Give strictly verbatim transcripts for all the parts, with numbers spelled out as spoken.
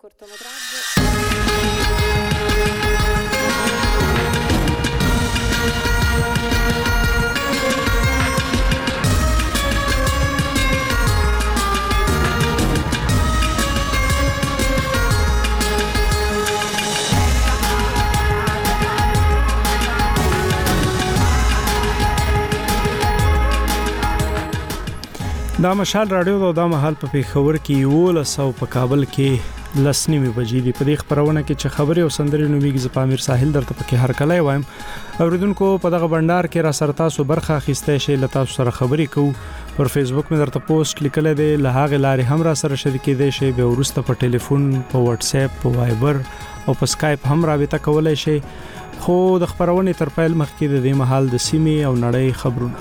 دا مشال رادیو دا, دا محل په پیښور کې یولس او په کابل کې لسنیمه بجې دی. په دې خبرونه کې چې خبري او سندري نومیږي ز پامیر ساحل درته پکې هر کله وایم. اوریدونکو په دغه بندر کې را سره تاسو برخه اخیسته شي لته تاسو سره خبري کوو. پر فیسبوک مې درته پوسټ لیکل دی له هغه لارې هم را سره شریکې دی شي به ورسته په ټلیفون په واتس اپ په وایبر او په سکایپ هم رابطه کولای شي. خو د خبرونه تر پیل مخکې د دې محل د سیمې او نړۍ خبرونه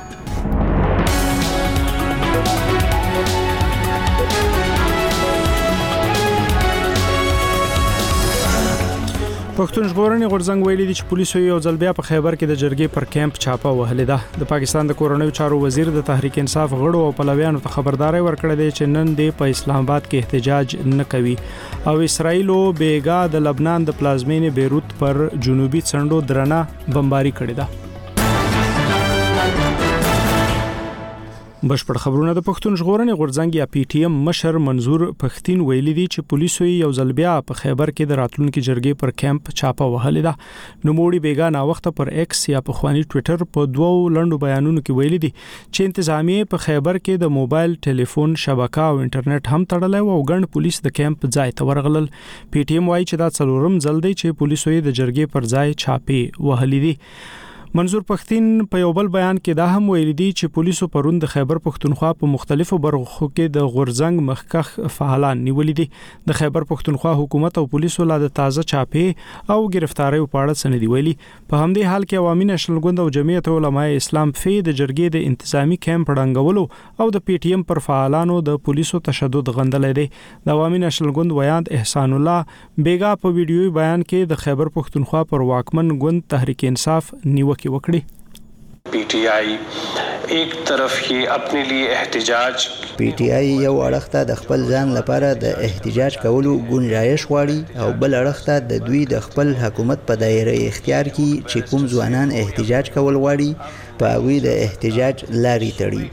پښتون ژغورنې غورځنګ ویلي دي چې پولیسو یو ځل بیا په خیبر کې د جرګې پر کیمپ چاپه وهلې ده. د پاکستان د کورنیو چارو وزیر د تحریک انصاف غړو او پلویانو ته خبرداري ورکړې ده چې نن د په اسلام آباد کې احتجاج نه کوي او اسرایلو بیګا د لبنان د پلازمینې بیروت پر جنوبي څنډو درنه بمباري کړې ده. بشپړ خبرونه د پښتون ژغورنې غورځنګ یا پی ټی ایم مشر منظور پښتين ویلي دي چې پولیسو یو ځل بیا په خیبر کې د راتلونکو جرګې پر کیمپ چاپه وهلې ده. نوموړي بیګا نا وخت پر ایکس یا په خواني ټوئیټر په دوو لندو بیانونو کې ویلي دي چې انتظامیه په خیبر کې د موبایل ټلیفون شبکه او انټرنیټ هم تړلې او ګڼ پولیس د کیمپ ځای ته ورغلل. پی ټی ایم وايي چې دا څلورم ځل دی چې پولیسو یې د جرګې پر ځای چاپه وهلې دي. منظور پښتين په یو بل بیان کې دا هم ویلي دي چې پولیسو پروند د خیبر پښتونخوا په مختلفو برخو کې د غورځنګ مخکخ فعالان نیولې دي. د خیبر پښتونخوا حکومت او پولیسو لا د تازه چاپه او گرفتاری په اړه سندې ویلي. په همدې حال کې عوامي نېشنل ګوند او جمعیت علماء اسلام فی د جرګې د انتظامی کیمپ ړنګولو او د پی ټی ایم پر فعالانو د پولیسو تشدد غندلې دي. د عوامي نېشنل ګوند ویاند احسان الله بیګا په ویډیوي بیان کې د خیبر پښتونخوا پر واکمن ګوند تحریک انصاف نیوکه وکړي. پی ټی آی ایک طرف کې خپل لیے احتجاج پی ټی آی یو اړخ ته د خپل ځان لپاره د احتجاج کولو گنجائش غواړي او بل اړخ ته د دوی د خپل حکومت په دایره اختیار کې چې کوم ځوانان احتجاج کول غواړي په هغه د احتجاج لاري تړي.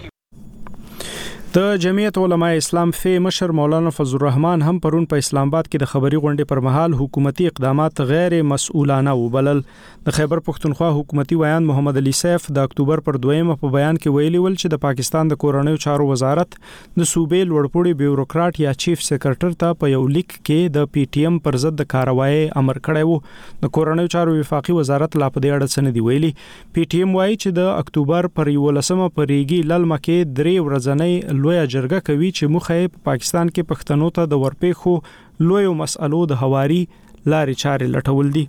د جمعیت علماء اسلام فی مشر مولانا فضل الرحمن هم پرون په اسلام آباد کې د خبري غونډې پر مهال حکومتي اقدامات غیر مسؤلانه وبلل. د خیبر پښتونخوا حکومتي ویان محمد علي سیف د اکتوبر پر دویمه په بیان کې ویلي ول چې د پاکستان د کورنیو چارو وزارت د صوبې لوړپوړي بیوروکرات یا چیف سیکریټر ته په یو لیک کې د پی ټی ایم پر ضد کاروایی امر کړی وو. د کورنیو چارو وفاقي وزارت لا په دې اړه څه نه دی ویلي. پی ټی ایم وایي چې د اکتوبر پر یولسمه پرېږي للمه کې درې ورځنۍ لوی جرګه کوي چې مخه په پاکستان کې پښتنو ته د ورپېخو لوی مسألو د حواري لارې چارې لټول دي.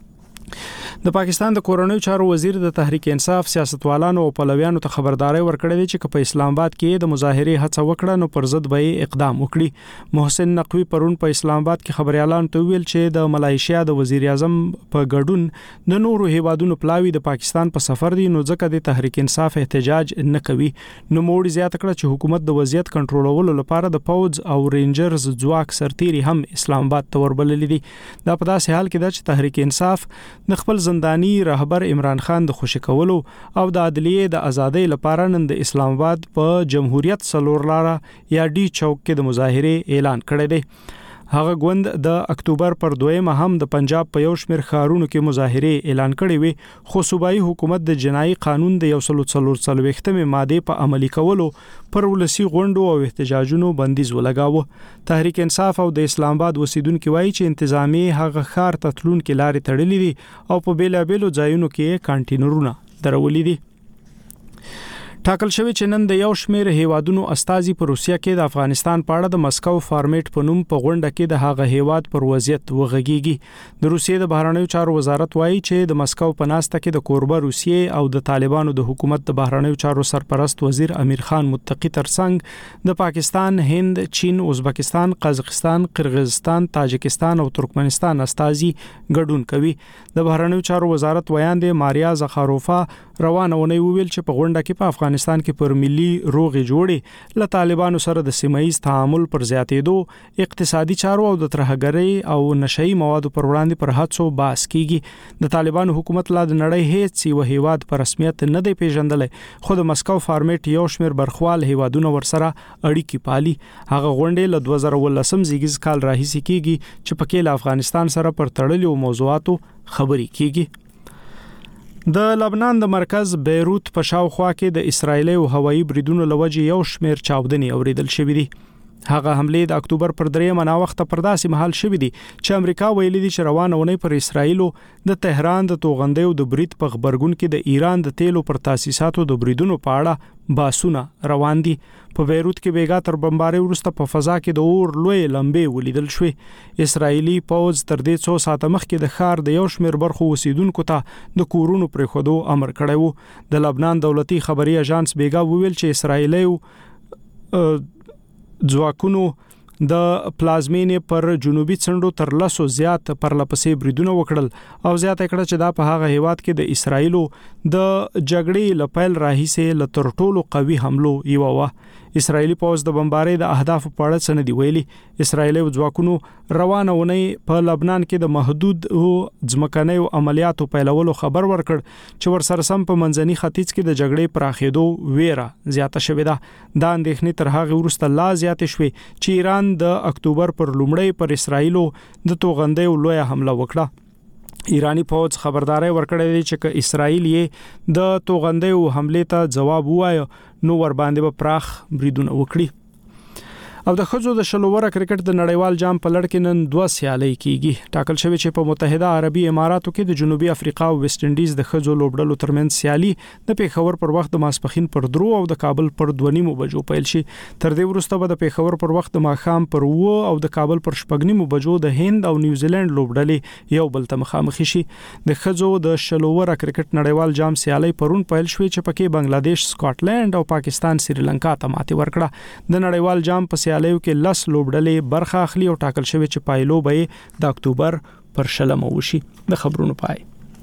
د پاکستان د کورنیو چارو وزیر د تحریک انصاف سیاستوالانو او پلویانو ته خبرداري ورکړې ده چې په اسلام آباد کې د مظاهره هڅه وکړه نو پر ضد به اقدام وکړي. محسن نقوی پرون په اسلام آباد کې خبريالان ته ویل چې د ملایشیا د وزیر اعظم په ګډون د نورو هیوادونو پلاوی د پاکستان په سفر دي نو ځکه د تحریک انصاف احتجاج نه کوي. نو موړي زیات کړ چې حکومت د وضعیت کنټرولولو لپاره د پوز او رینجرز ځواک سرتيري هم اسلام آباد ته وربللې دي. دا په داسې حال کې ده چې تحریک انصاف د خپل زنداني رهبر عمران خان د خوشی کولو او د عدلیه د ازادۍ لپاره نن د اسلام آباد په جمهوریت سلور لاره یا ډی چوک کې د مظاهره اعلان کړی دی. هغه غوند د اکتوبر پر دویمه هم د پنجاب په یو شمېر ښارونو کې مظاهره اعلان کړی وي خو صوبایي حکومت د جنایي قانون د یو سل څلور څلوېښتمې ماده په عملي کولو پر ولسی غونډو او احتجاجونو بندیز ولګاوه. تحریک انصاف او د اسلام آباد اوسیدونکو وایي چې انتظامی هغه ښار ته تلونکو لارې تړلې دي او په بیلابېلو ځایونو کې کانټینرونه درولې دي. ټاکل شوی چې نن د یو شمېر هیوادونو استازي په روسیا کې د افغانستان په اړه د مسکو فارمیټ په نوم په غونډه کې د هغه هیواد پر وضعیت وغږیږي. د روسیې د بهرنیو چارو وزارت وایي چې د مسکو په ناسته کې د کوربه روسیې او د طالبانو د حکومت د بهرنیو چارو سرپرست وزیر امیر خان متقی ترڅنګ د پاکستان، هند، چین، ازبکستان، قزاقستان، قرغیزستان، تاجکستان او ترکمنستان استازي ګډون کوي. د بهرنیو چارو وزارت ویاند ماریا زخاروفا روانه ونی ویل چې په غونډه کې په افغانستان کې پر ملي روغې جوړې له طالبانو سره د سیمایي تعامل پر زیاتېدو، اقتصادي چارو او د ترهګرۍ او نشئی موادو پر وړاندې پر هڅو باس کیږي. د طالبانو حکومت لا د نړۍ هیڅ یو هیواد په رسمیت نه دی پیژندلې، خو د مسکو فارمیټ یو شمېر برخوال هیوادونه ورسره اړیکې پالي. هغه غونډې له دوه زره ولسم زیږیز کال راهیسې کیږي چې پکې له افغانستان سره پر تړلو موضوعاتو خبرې کیږي. د لبنان د مرکز بیروت په شاوخوا کې د اسرایلی او هوایي بریدونو لوجې یو شمېر چاودنې اوریدل شوې دي. هغه حمله د اکتوبر پر دریمه نا وخت پر داسې محل شوې دي چې امریکا ویلي دي چې روانه ونی پر اسرایلو د تهران د توغندې او د برید په خبرګون کې د ایران د تیلو پر تاسیساتو د بریدونو په اړه باسونه روان دي. په بیروت کې بیګا تر بمبارۍ وروسته په فضا کې د اور لوی لمبې ولیدل شوې. اسرایلی پوځ تر دې څو ساعته مخکې د ښار د یو شمېر برخو اوسیدونکو ته د کورونو پرېښودو امر کړی و. د لبنان دولتي خبري اژانس بیګا وویل چې اسرایلی ځواکونو د پلازمینې پر جنوبي څنډو تر لسو زیات پرلپسې بریدونه وکړل او زیاته کړه چې دا په هغه هیواد کې د اسرایلو د جګړې لپیل راهیسې له تر ټولو قوي حملو یو و. اسرایلی پوځ د بمبارۍ د اهداف په اړه څه نه دی ویلي. اسرایلی ځواکونو روانه ونی په لبنان کې د محدود او ځمکنیو عملیاتو پیلولو خبر ورکړ چې ورسره سم په منځني ختیځ کې د جګړې پراخېدو ویره زیاته شوې ده. دا اندېښنې تر هغه وروسته لا زیاتې شوې چې ایران د اکتوبر پر لومړی پر اسرایلو د توغندې لوی حمله وکړه. ایرانی پوځ خبرداري ورکړې ده چې ک اسرایل یې د توغندې حمله ته جواب وایي نو ور باندې به پراخ بریدونه وکړي. او د خزو د شلووره کرکټ د نړیوال جام په لړ کې نن دوه سیالۍ کیږي. ټاکل شوی چې په متحده عربي اماراتو کې د جنوبي افریقا او ویسټ انډیز د خزو لوبډلو ترمنځ سیالي د پیښور پر وخت د ماسپخین پر درو او د کابل پر دوه نیمو بجو پیل شي. تر دې وروسته به د پیښور پر وخت د ماښام پر و او د کابل پر شپږ نیمو بجو د هند او نیوزیلند لوبډلې یو بل ته مخامخ شي. د خزو د شلووره کرکټ نړیوال جام سیالي پرون پیل شوې چې پکې بنگلاديش، سکاټلند او پاکستان سریلانکا ته ماتې ورکړه. د نړیوال جام په سیالیو کې لس لوبډلې برخه اخلي او ټاکل شوی چې پایلو به د اکتوبر پر شلمه وشي. د خبرونو پای.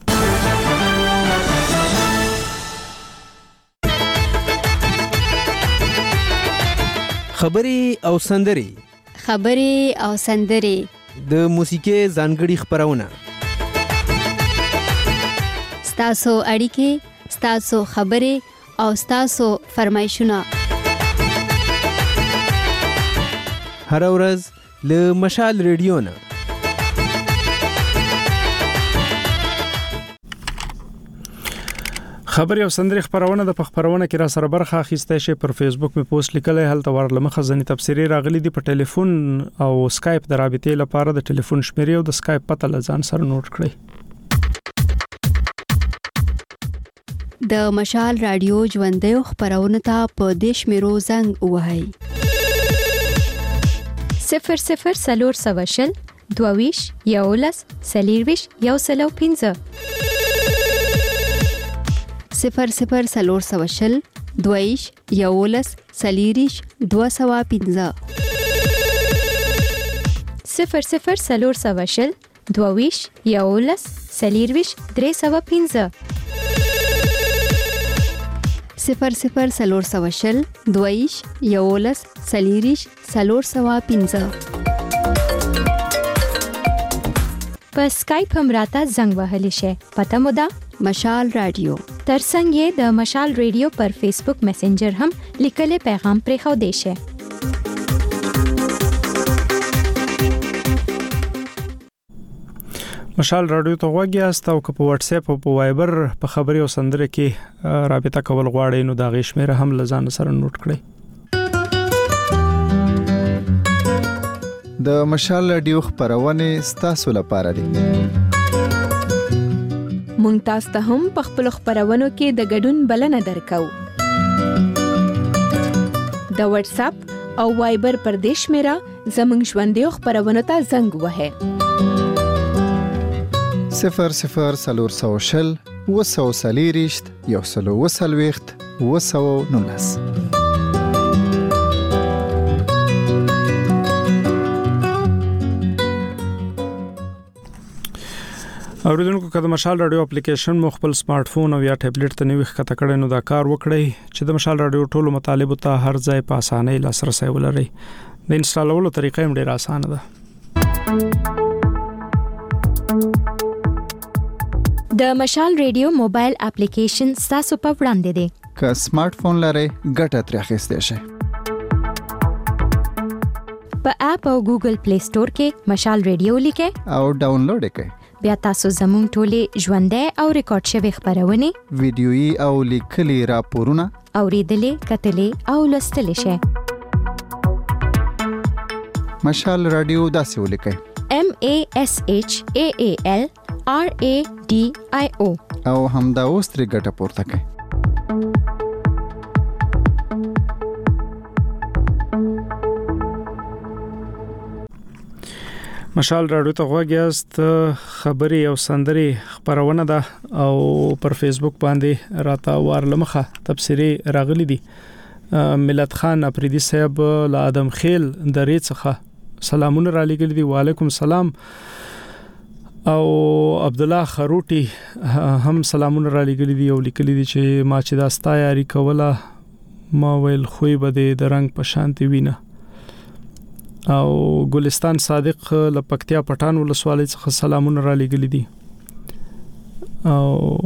خبري او سندري خبري او سندري د موسیقي ځانګړي خبرونه ستاسو اړیکې، ستاسو خبري او ستاسو فرمایشونه هر ورځ له مشال ریډیو نه. خبري او سندري خبرونه د خبرونه کې را سره برخه اخیسته شي. پر فیسبوک می پوسټ لیکلای هلته ورلمه خزاني تفسیری راغلي دي. په ټلیفون او سکایپ د رابطې لپاره د ټلیفون شمیرې او د سکایپ پته لزان سره نوٹ کړئ. د مشال رادیو ژوندې خبرونه ته په دیش میرو زنګ وهاي صفر صفر سلور سوشل دوویش یولس سلیرویش یو سلو پینزه صفر صفر سلور سوشل دوویش یولس سلیریش دو سوا پینزه صفر صفر سلور سوشل دوویش یولس سلیرویش درې سوا پینزه صفر صفر سلور سوشل دویش یولس سلیریش سلور سوا پینزه. په سکایپ هم راته زنګ وهلی شي. پته مو ده مشال رادیو. ترڅنګ یې د مشال رادیو پر فیسبوک میسنجر هم لیکلي پیغام پرېښو دی شي. مشال رادیو ته وګیاست او په واتس اپ او په وایبر په خبري او سندره کې رابطه کول غواړئ نو دا غیشمره هم لزان سره نوٹ کړئ. د مشال رادیو خبرونه ستاسو لپاره دي. مونږ تاسو ته هم په خپل خبرونو کې د ګډون بلنه درکو. د واتس اپ او وایبر پر دیش میرا زمنګ ژوندې خبرونه ته زنګ وهه صفر صفر سلور سوشل وسو سلیریشت یو سلو وسلویخت وسو نونس. اوریدونکو که د مشال رادیو اپلیکیشن مو خپل سمارټ فون او یا ټابلیټ ته نیو ښکته کړئ نو دا کار وکړئ چې د مشال رادیو ټولو مطالبو ته هر ځای په اسانۍ لاسرسی ولرئ. د انسټالولو طریقه هم ډېره اسانه ده. د مشال رادیو موبایل اپلیکیشن ستاسو په وړاندې دی. که سمارټ فون لرئ ګټه ترې اخیستی شئ. په اپ او ګوګل پلی سٹور کې مشال رادیو لیکئ او ډاونلوډ یې کړئ. بیا تاسو زموږ ټولې ژوندۍ او ریکارډ شوي خپرونې ویډیويي او لیکلي راپورونه اوریدلې کتلې او لوستلې شئ. مشال رادیو داسې ولیکئ: M A S H A A L R A D I O او همدا اوس ترې ګټه پورته کړئ. مشال رادیو ته غوږ یاست. خبري او سندري خبرونه ده او پر فیسبوک باندې راته وارلمخه تبصری راغلي دي. ملت خان افریدي صاحب له ادم خیل درې څخه سلامونه را لګل دي. وعلیکم سلام. او عبد الله خروټي هم سلامونه را لګل دي او لیکلي دي چې ما چې دا ستایاري کوله ما ویل خوې بده د رنگ په شانتي وینه. او ګلستان صادق لپکتیا پټان ولسوالۍ څخه سلامونه را لګل دي او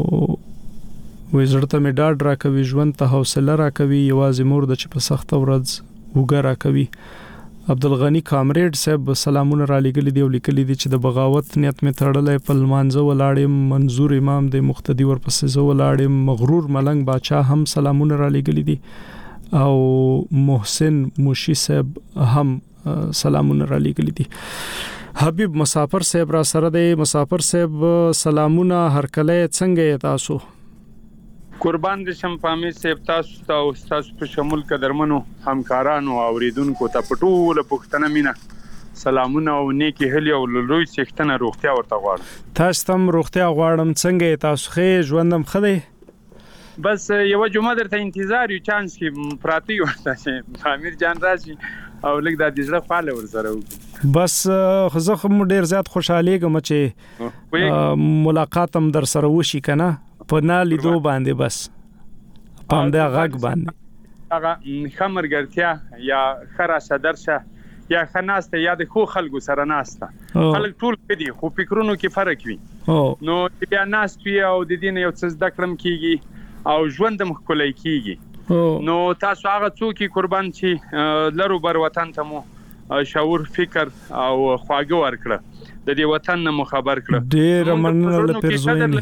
وزړه ته مې ډاډ راکوي، ژوند ته حوصله راکوي، یوازې مور د چې په سخت ورځ وګه راکوي. عبدالغنی کامریډ صاحب سلامونه را لګل دي او لیکلي دي چې د بغاوت نیت مې تړلې په لمانځه ولاړم، منظور امام د مقتدی ورپسې زه ولاړم. مغرور ملنګ باچا هم سلامونه را لګل دي او محسن موشي صاحب هم سلامونه را لګل دي. حبیب مسافر صاحب را سره دی. مسافر صاحب سلامونه، هرکله څنګه تاسو؟ قربان دې شم پامیر صاحب، تاسو ته او تاسو په شمول قدرمنو همکارانو او اوریدونکو ته په ټوله پښتنه مینه سلامونه او نیکی هلي او لوی څښتنه روغتیا ورته غواړم. تاسو تم روغتیا غواړم. څنګه تاسو ښه ژوندم خدای؟ بس یو جمعه درته انتظار یو چانس کې پراتی ورته شي پامیر جان راشي او لګ د دې ځله فعال ورسره وکړي. بس زه هم ډیر زیات خوشاله یم چې ملاقات هم در سره وشي کنه په نالیدو باندې. بس پام دا غږ باندې هغه خمرګرتیا یا خرا صدرشه یا خناسته یا د خو خلکو سره ناسته خلک ټول کدي خو فکرونو کې فرق وي. نو بیا ناست وي او د دین یو څه زده کړم کیږي او ژوند مخ کولای کیږي. نو تاسو هغه څوک قربان چې لرو بر وطن ته مو شعور فکر او خواږه ورکړه د دې وطن نه خبر کړه. ډېر مننه له پرزویني.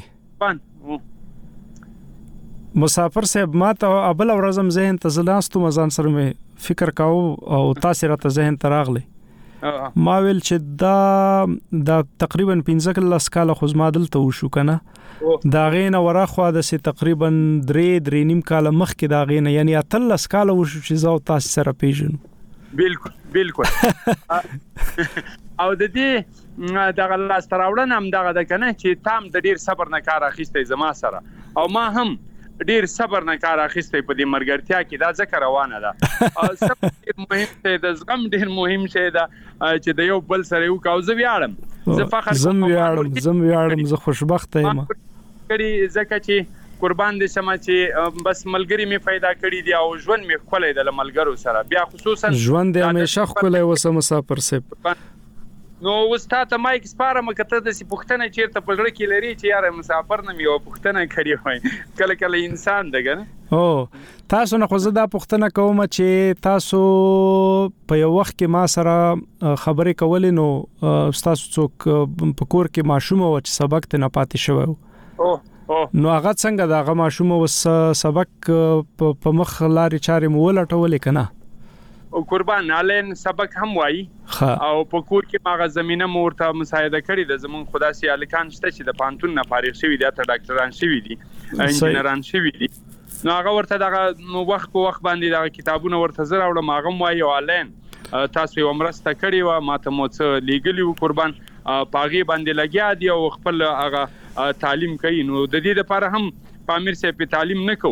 مسافر صاحب ما ته ابل ورځم ذهن ته زلاستو مزان سره مې فکر کاو او تاسو راته ذهن ته راغلی. ما ویل چې دا دا تقریبا پنځه کله سکاله خو زما دلته وشو کنه. دا غینه ورخوا د سي تقریبا درې درې نیم کال مخکې دا غینه یعنی اتل سکاله وشو چې زو تاسو سره پیژنو. بالکل بالکل او د دې دغه لاس تراوړن هم دغه د کنه چې تام د ډیر صبر نه کار اخیستې زما سره او ما هم ډیر صبر نه کار اخیستې په دې مرګرتیا کې دا ذکر روانه ده. صبر مهم دی، د زغم ډیر مهم شی ده چې د یو بل سره یو کاوز ویاړم. زه فخر زم ویاړم زم ویاړم زه خوشبخت یم کړي ځکه چې قربان دې سم چې بس ملګری می پیدا کړی دی او ژوند می خولې د ملګرو سره بیا خصوصا ژوند دې همیشه خولې وسه مسافر صاحب. نو استاد مایک سپاره مکته د سی پښتنه چیرته پړړ کې لري چې یاره مسافر نه میو پښتنه کړی وای کله کله انسان دغه. او تاسو نه خو زه دا پښتنه کوم چې تاسو په یو وخت کې ما سره خبرې کولې نو تاسو څوک په کور کې ماشوم او چې سبق ته نه پاتې شوی نو هغه څنګه دا هغه ماشوم وس سبق په مخ لاري چارې مولټولې کنه او قربان علین سبق هم وای او په کور کې ماغه زمينه مورته مساعده کړې د زمون خدا سي الکان شته چې د پانتون نه فارغ شوی دي ته ډاکټران شوی دي انجینران شوی دي. نو هغه ورته دغه وخت په وخت باندې دغه کتابونه ورته زره او ماغه وای او علین تاسو یو مرسته کړی و ماته مو څه لیګلی و قربان پاغي باندې لګیا دی او خپل هغه تعلیم کوي. نو د دې لپاره هم پامیر صاحب په تعلیم نه کوو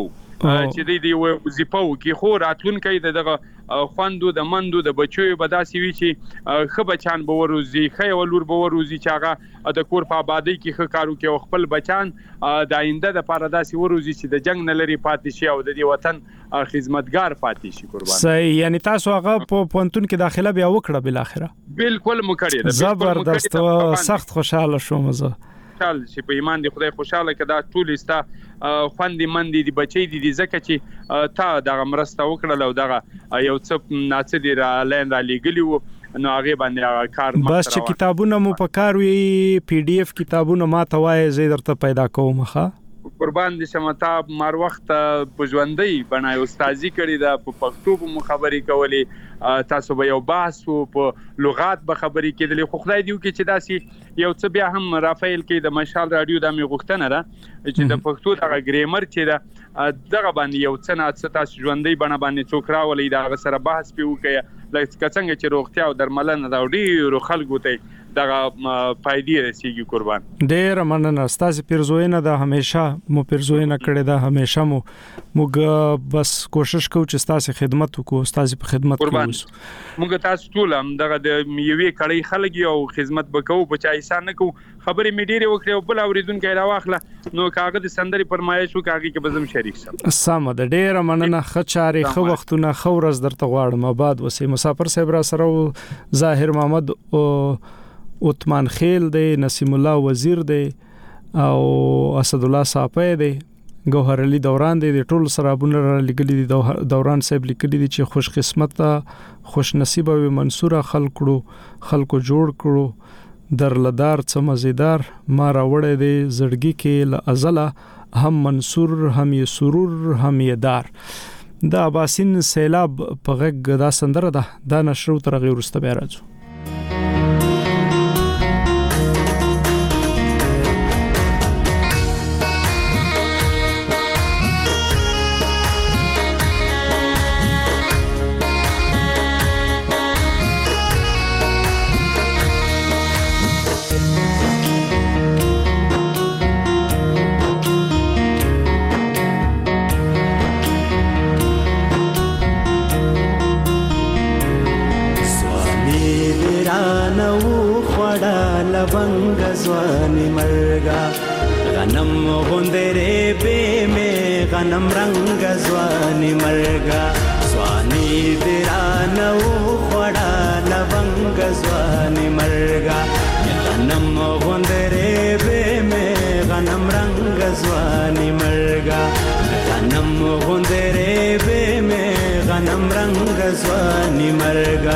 چې د دې وظیفه وکي خو راتلونکي دغه خوندو د مندو د بچو به داسې وي چې خه بچان به وروزي خه ولور به وروزي چې هغه د کور په آبادی کې خه کارو کې خپل بچان د آینده د پاره داسې وروزي چې د جنگ نه لري پاتې شي او د دې وطن خدمتګار پاتې شي قربان. صحیح، یعنی تاسو هغه په پونتون کې داخله بیا وکړه بل اخره؟ بالکل مو کړی ده. زبردست، سخت خوشاله شوم زه. خوشاله چې په ایمان دی خدای خوشاله کړه ټول استا خوندې مندې دی بچي دي ځکه چې تا دغه مرسته وکړه او دغه یو څه ناڅ دی را لین را لګلی وو نو هغه باندې کار مخ بس چې کتابونه مو په کار وی پی ډی اف کتابونه ما ته وای زه درته پیدا کوم. ښه قربان دي شمتا مار وخت په ژوندۍ بنای استادي کړی دا په پښتو مو خبرې کولې تاسو به یو بحث په لغات به خبرې کېدلې خو خدای دیو کې چې داسي یو څه بیا هم رافایل کې د مشال رادیو د می غوښتنه را چې د پښتو د ګرامر چې دا دغه باندې یو څه نه څه تاسو ژوندۍ بنه باندې څوک راولې دا سره بحث پیو کې لکه څنګه چې روغتیا او درملنه دا ډیرو خلکو ته دغه فائدې رسیږي قربان. ډیر مننه ستاسو پیرزوینه دا همیشه مو پیرزوینه کړې دا همیشه مو موږ بس کوشش کوو چې ستاسو خدمت وکړو ستاسو په خدمت کې موږ تاسو ټول هم دغه د یوې کړي خلک او خدمت وکړو په چا احسان نه کوو خبرې می ډیره وکړو بل اوریدونکو راواخله نو کاغذ سندري پرمایش وکړي کې بزم شریک سم. سم د ډیر مننه خچاري خو وختونه خورز درته غواړم آباد وسې مسافر صاحب را سره ظاهر محمد او عثمان خیل دی نسیم الله وزیر دی او اسد الله صاحب دی گوهر علي دوران دی ټول سرابونه را لګلي دي دوران صاحب لیکلي دي چې خوش قسمت خوش نصیب او منصور خلکو خلکو جوړ کړو در لدار څه مزیدار ما را وړې دی زړګي کې ل ازله هم منصور هم یې سرور هم یې دار دا باسین سیلاب په غږ دا سندره ده دا نشرو تر غیر واستبه راځو. लवंग ज़्वानी मरगा गनम गुंदरे बे में गनम रंग ज़्वानी मरगा स्वानी दिरानौ खड़ा लवंग ज़्वानी मरगा गनम गुंदरे बे में गनम रंग ज़्वानी मरगा गनम गुंदरे बे में गनम रंग ज़्वानी मरगा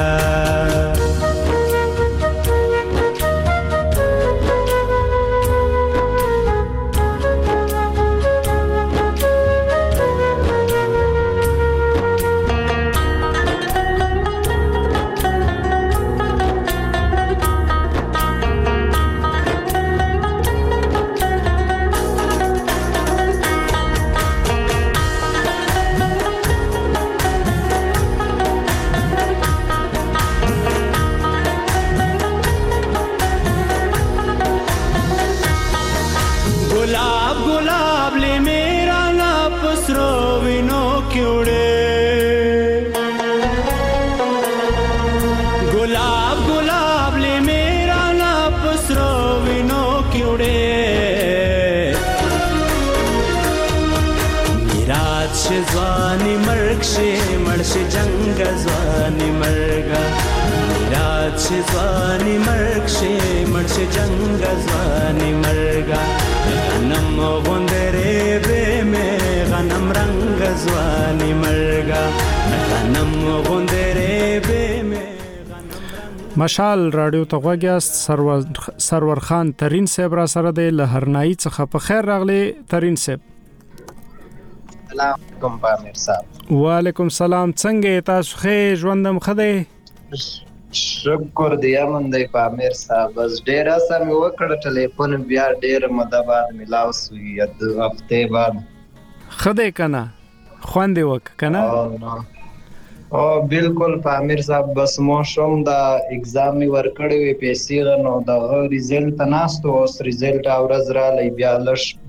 ज़्वानी मर्ग से मर्श जंग ज़्वानी मर्गा रात से ज़्वानी मर्ग से मर्श जंग ज़्वानी मर्गा गनम गुंदरे बे में गनम रंग ज़्वानी मर्गा गनम गुंदरे बे में مشال رادیو ته غوږیاست سرور سرور خان ترین صاحب را سره د لهرنای څخه په خیر راغلی ترین صاحب. سلام علیکم پامیر صاحب. وعلیکم سلام څنګه تاسو ښه ژوندم خدای شکر دی امن دی پامیر صاحب بس ډیر سم وکړه ټلیفون بیا ډیر مده بعد ملاو سوی د هفته بعد خدای کنه خوندې وک کنه او بالکل پامیر صاحب بس مو شوم دا ایگزام ورکړی وی پیسې غنو دا ریزلټ ناستو اوس ریزلټ اورز را لې بیا لش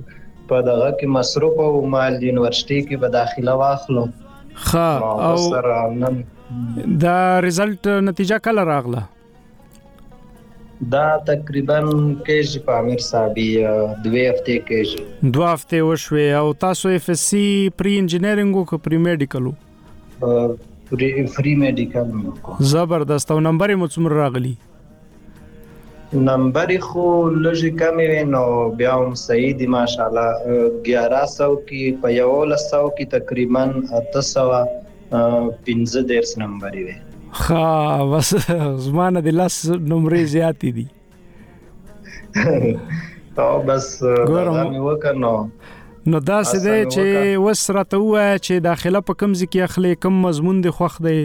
په دغه کې مصروف او مال یونیورسيټي کې به داخله واخلو. ښه او سره نن دا رزلټ نتیجه کله راغله؟ دا تقریبا کېږي په امیر صاحب دوه هفته کېږي. دوه هفته وشوي او تاسو اف اس سی پری انجینرینګ او پری میډیکل پری فری میډیکل مو زبردست. او نمبر مو څومره راغلی؟ نمبر خو لږی کم وي نو بیا هم صحیح دي ماشاءالله. یازده سو کې په یو سو کې تقریبا اته سو پنځه دیرش نمبر وي. ها بس زمانه د لاس نمبرې زیاتې دي. او بس غواړم وکړو نو دا څه دی چې وسرته وای چې داخله په کوم ځکه اخلي کوم مضمون دی خوښ دی؟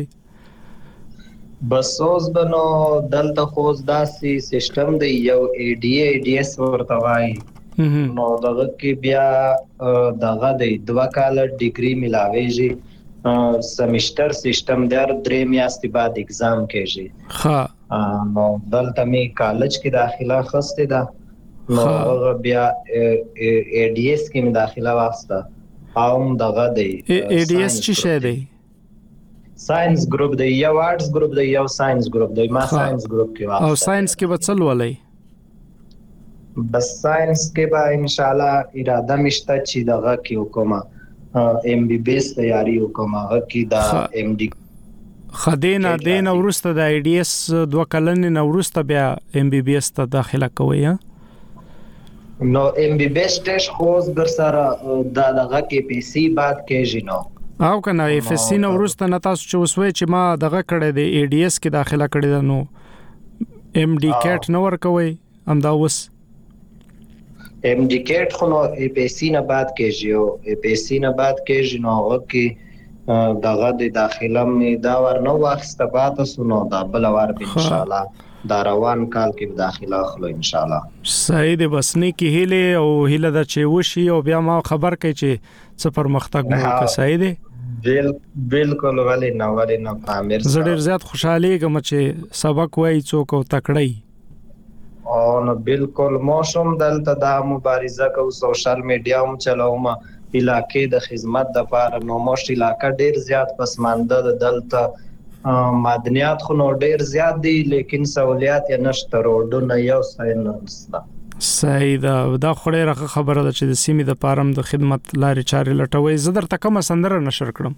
بس اوس بنو دلته خو داسي سیستم دی یو ای ډی ای ډی اس ورته وای نو دغه کې بیا دغه دی دوه کال ډیګري ملاويږي سمستر سیستم در درې میاشتې بعد اگزام کېږي. ها نو دلته می کالج کې داخله خسته ده نو هغه بیا ای ډی اس کې می داخله واسطه هم دغه دی. ای ډی اس څه شی دی؟ ساينس ګروپ دی یا آرټس ګروپ دی یا ساينس ګروپ دی. ما ساينس ګروپ کې واسطه. او ساينس کې به څه ولای؟ بس ساينس کې به ان شاء الله اراده مشته چې دغه کې وکم ایم بی بی ایس تیاری وکم. هغه کې دا ام ډی خدینا دین ورسته د ای ډی اس دوه کلن نه ورسته بیا ام بی بی ایس ته داخله کوي. نو ام بی بی ایس ټیسټ خو در سره دا دغه کې پی سی بعد کېږي نو او کنه اف اس سی نو ورسته نه تاسو چې وسوي چې ما دغه کړی دی ای ډی اس کې داخله کړی ده نو ام ډی کټ نو ورکوي ام دا وس ام ډی کټ خو نو ای پی سی نه بعد کېږي او ای پی سی نه بعد کېږي نو هغه کې دغه د داخله می دا ورنو واخسته پاتې سونو دا بل ور به ان شاء الله دا روان کال کې داخله اخلو ان شاء الله. صحیح دی. بس نه کې هله او هله د چې وشي او بیا ما خبر کوي چې څه پرمختګ مو وکړ. صحیح دی. بل بالکل ولی نو ولی نو امیر زه ډیر زیات خوشاله یم چې سبق وای څوک او تکړی او نو بالکل موشم دلته د مبارزه کو سوشل میډیا هم چلاوم علاقې د خدمت د لپاره نو موش علاقې ډیر زیات پسمانده دلته مدنیات خو نو ډیر زیات دي لیکن سہولیات یې نشته روډونه یو ځای نه نشته. صحیح ده. دا خوري راخه خبره ده چې د سیمې د پارم د خدمت لارې چارې لټوي. زه درته کوم سندره نشر کړم؟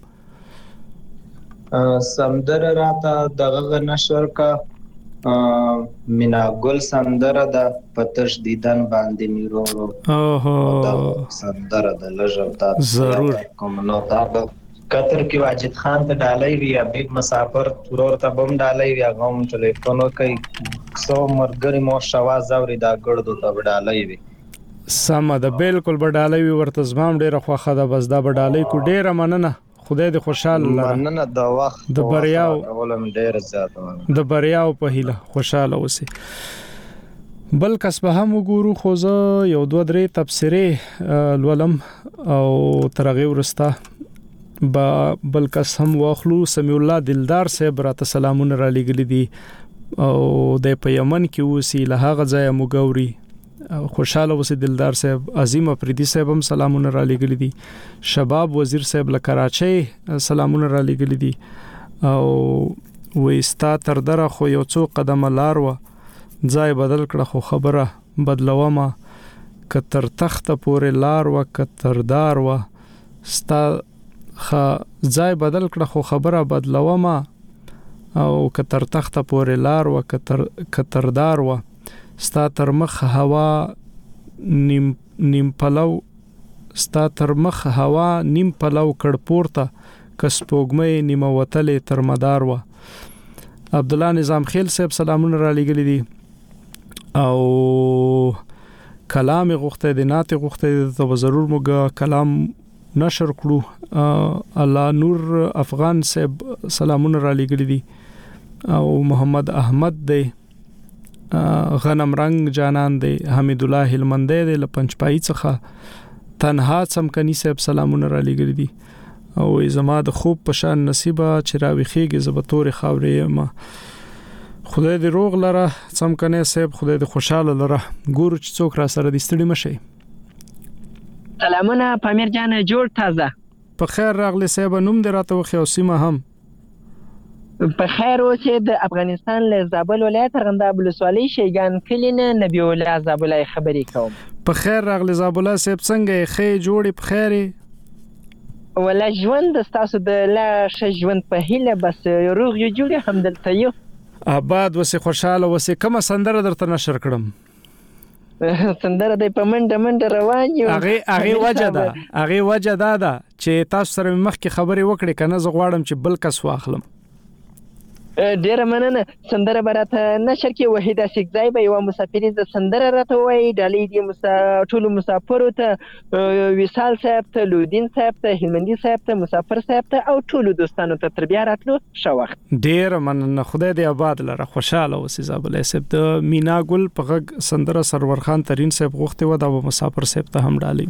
سندره راته دغه نشر کا مینا ګل سندره ده پتش دیدن باندې میرو. اوهو سندره ده لږه ضرور کوم نو دا قطر کې واجد خان ته ډالۍ وی ابي مسافر ترور ته بم ډالۍ وی غوم ټلیفون کوي سو مرګري مو شواز اوري دا ګړدو ته ډالۍ وی. سم ده بالکل ډالۍ وی ورته زمام ډیره خوخه ده. بس دا ډالۍ کو ډیره مننه. خدای دې خوشاله لره. مننه د وخت د بریاو ولم ډیره زیات د بریاو په هیله خوشاله اوسئ. بل کس به هم وګورو خو زه یو دوه درې تفسیرې لولم او ترغه ورسته با بل کس هم واخلو. سمیع الله دلدار صاحب راته سلامونه را لګل دي او د په یمن کې اوسې له هغه ځای مګوري. خوشاله اوسې دلدار صاحب. عظیم افریدي صاحب هم سلامونه را لګل دي. شباب وزیر صاحب له کراچۍ سلامونه را لګل دي او وېستا تر دره خو یو څو قدمه لار و ځای بدل کړه خو خبره بدلومه کتر تخت پورې لار و کتر دار و ستا خ ځای بدل کړه خو خبره بدلومه او کتر تخت پورې لار و کتر کتردار و ستا تر مخ هوا نیم نیم پلو ستا تر مخ هوا نیم پلو کړ پورته کس پوګمې نیمه وتلې تر مدار و. عبد الله نظام خیل صاحب سلامونه را لګل دي او کلام غوښته دي نات غوښته ته ضرور موږ کلام نشر کړو. الله نور افغان صاحب سلامونه را لګل دي او محمد احمد دی غنم رنگ جانان دی حمید الله هلمندی دی لپنچپای څخه تنها څمکنی صاحب سلامونه را لګل دي او زما د خوب پشان نصیبه چې راوي خېږي زبتور خاورې ما خدای دې روغ لره څمکنی صاحب. خدای دې خوشاله لره. ګورو چې څوک را سره دې ستړي مشي. سلامونه پامیر جان جوړ تازه. په خیر راغلی صاحب، نوم دې راته وخی او سیمه هم. په خیر اوسې. د افغانستان له زابل ولایت ارغنداب ولسوالۍ شیګان کلي نه نبی الله زابلای خبرې کوم. په خیر راغلی زابله صاحب، څنګه یې؟ ښې جوړې په خیر یې؟ ولا ژوند ستاسو د لا ښه ژوند په هیله، بس روغ یو جوړ همدلته یو. آباد وسې، خوشاله وسې. کومه سندره درته نشر کړم؟ سندره د په منډه منډه روان یو. هغه هغه وجه ده هغه وجه ده ده چې تاسو سره مخکې خبرې وکړې کنه، زه غواړم چې بل کس واخلم. ډیره مننه. سندره براته نشر کې وحیده سیکزای به یو مسافری ز سندره راته وای، ډالې دې مسا ټول مسافرو ته، وصال صاحب ته، لودین صاحب ته، هلمندي صاحب ته، مسافر صاحب ته او ټول دوستانو ته تر بیا راتلو ښه وخت. ډیره مننه، خدای دې آباد لره. خوشاله اوسې زابل صاحب. د مینا ګل په غږ سندره سرور خان ترين صاحب غوښته و دا مسافر صاحب ته هم ډالې.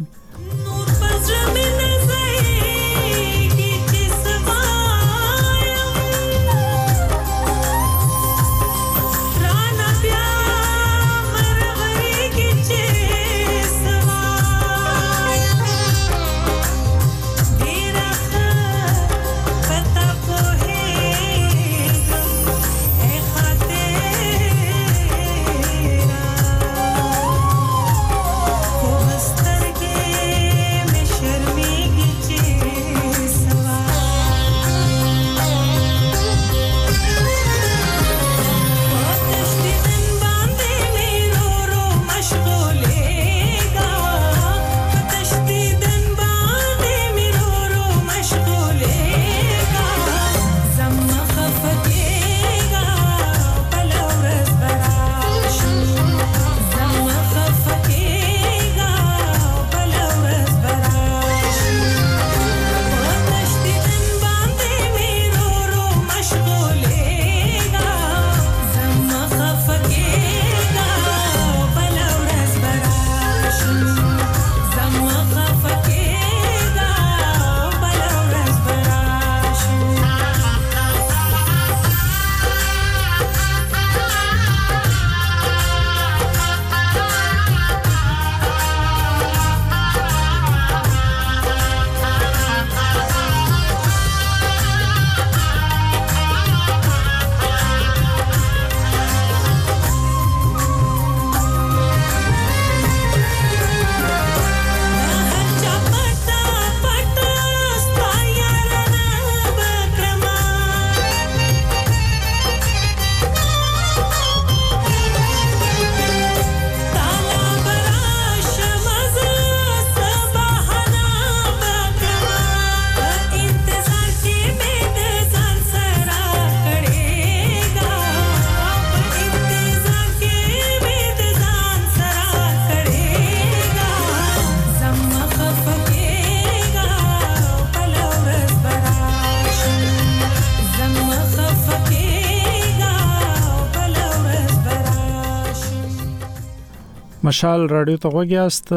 مشال رادیو ته وګیاست.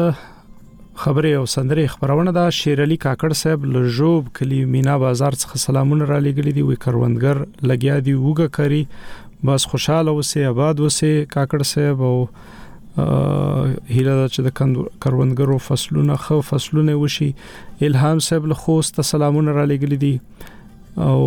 خبرې او سندرې خبرونه ده. شیر علي کاکړ صاحب لجوب کلی مینا بازار څخه سلامونه را لګلې دي. وی کروندګر لګیا دی وګه کری، بس خوشاله وسه، آباد وسه کاکړ صاحب. او هیله چې د کروندګرو فصلونه خو فصلونه وشي. الهام صاحب له خوست سلامونه را لګلې دي. او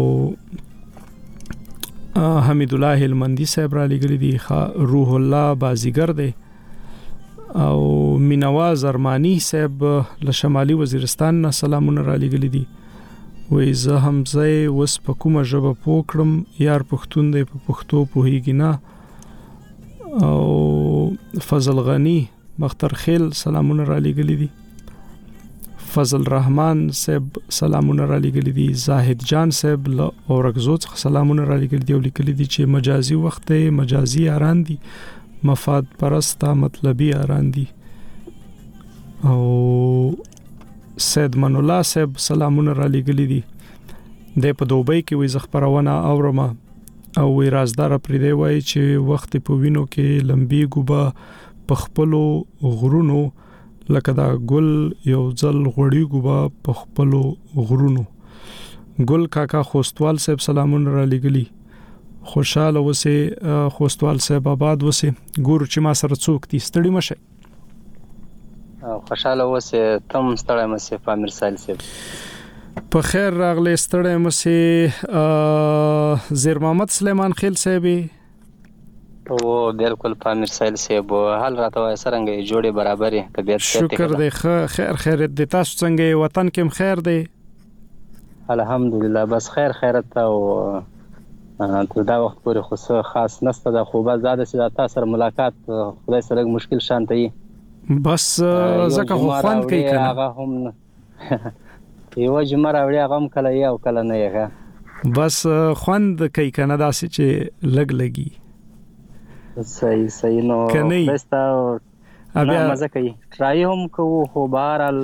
حمید الله هلمندي صاحب را لګلې دي. روح الله بازیګر دی. او مینواز ارمانی صاحب له شمالي وزیرستان نه سلامونه را لګلې دي. وې زه هم زې وس په کومه ژبه پوکړم، یار پښتون دی په پښتو پوهیږي نه. او فضل غنی مختر خیل سلامونه را لګلې دي. فضل رحمان صاحب سلامونه را لګلې دي. زاهد جان صاحب له اورګزو څخه سلامونه را لګلې دي او لیکلي دي چې مجازي وخت مجازي یاران دي، مفاد پرستا مطلبی آران دي. او سید من الله صاحب سلامونه را لګلې دي. د په دوبۍ کې وي زخبرونه اورما او وی رازدار پرې دی وای چې وخت په وینو کې لمبي ګوبا پخپلو غرونو لکه دا ګل یو ځل غړی ګوبا پخپلو غرونو. ګل کاکا خوستوال صاحب سلامونه را لګلې. خوشاله وسه خوستوال صاحب آباد وسه. ګورو چې ما سره څوک دي، ستړي مشه. خوشاله اوسه تم ستړی مشه پامیر سایل صاحب. په خیر راغلی ستړی مشه زیر محمد سلیمان خیل صاحب. او بالکل پامیر سایل صاحب حال راته وای سرنګ جوړې برابرې طبيعت شکر دی خیر خیرت دی تاسو څنګه وطن کې خیر دی؟ الحمدلله بس خیر خیرت او تر دا وخت پورې خو خاص نسته د خو بس زاده چې تاسو سره ملاقات خدای سره مشکل شانته وي بس زکه خو خوند کوي کنه هغه هم یو جمعه راوړي هغه هم کله یو کله نه یې بس خوند کوي کنه داسې چې لګ لګي صحیح صحیح نو بس تا بیا مزه کوي ټرای هم کوو خو بهرال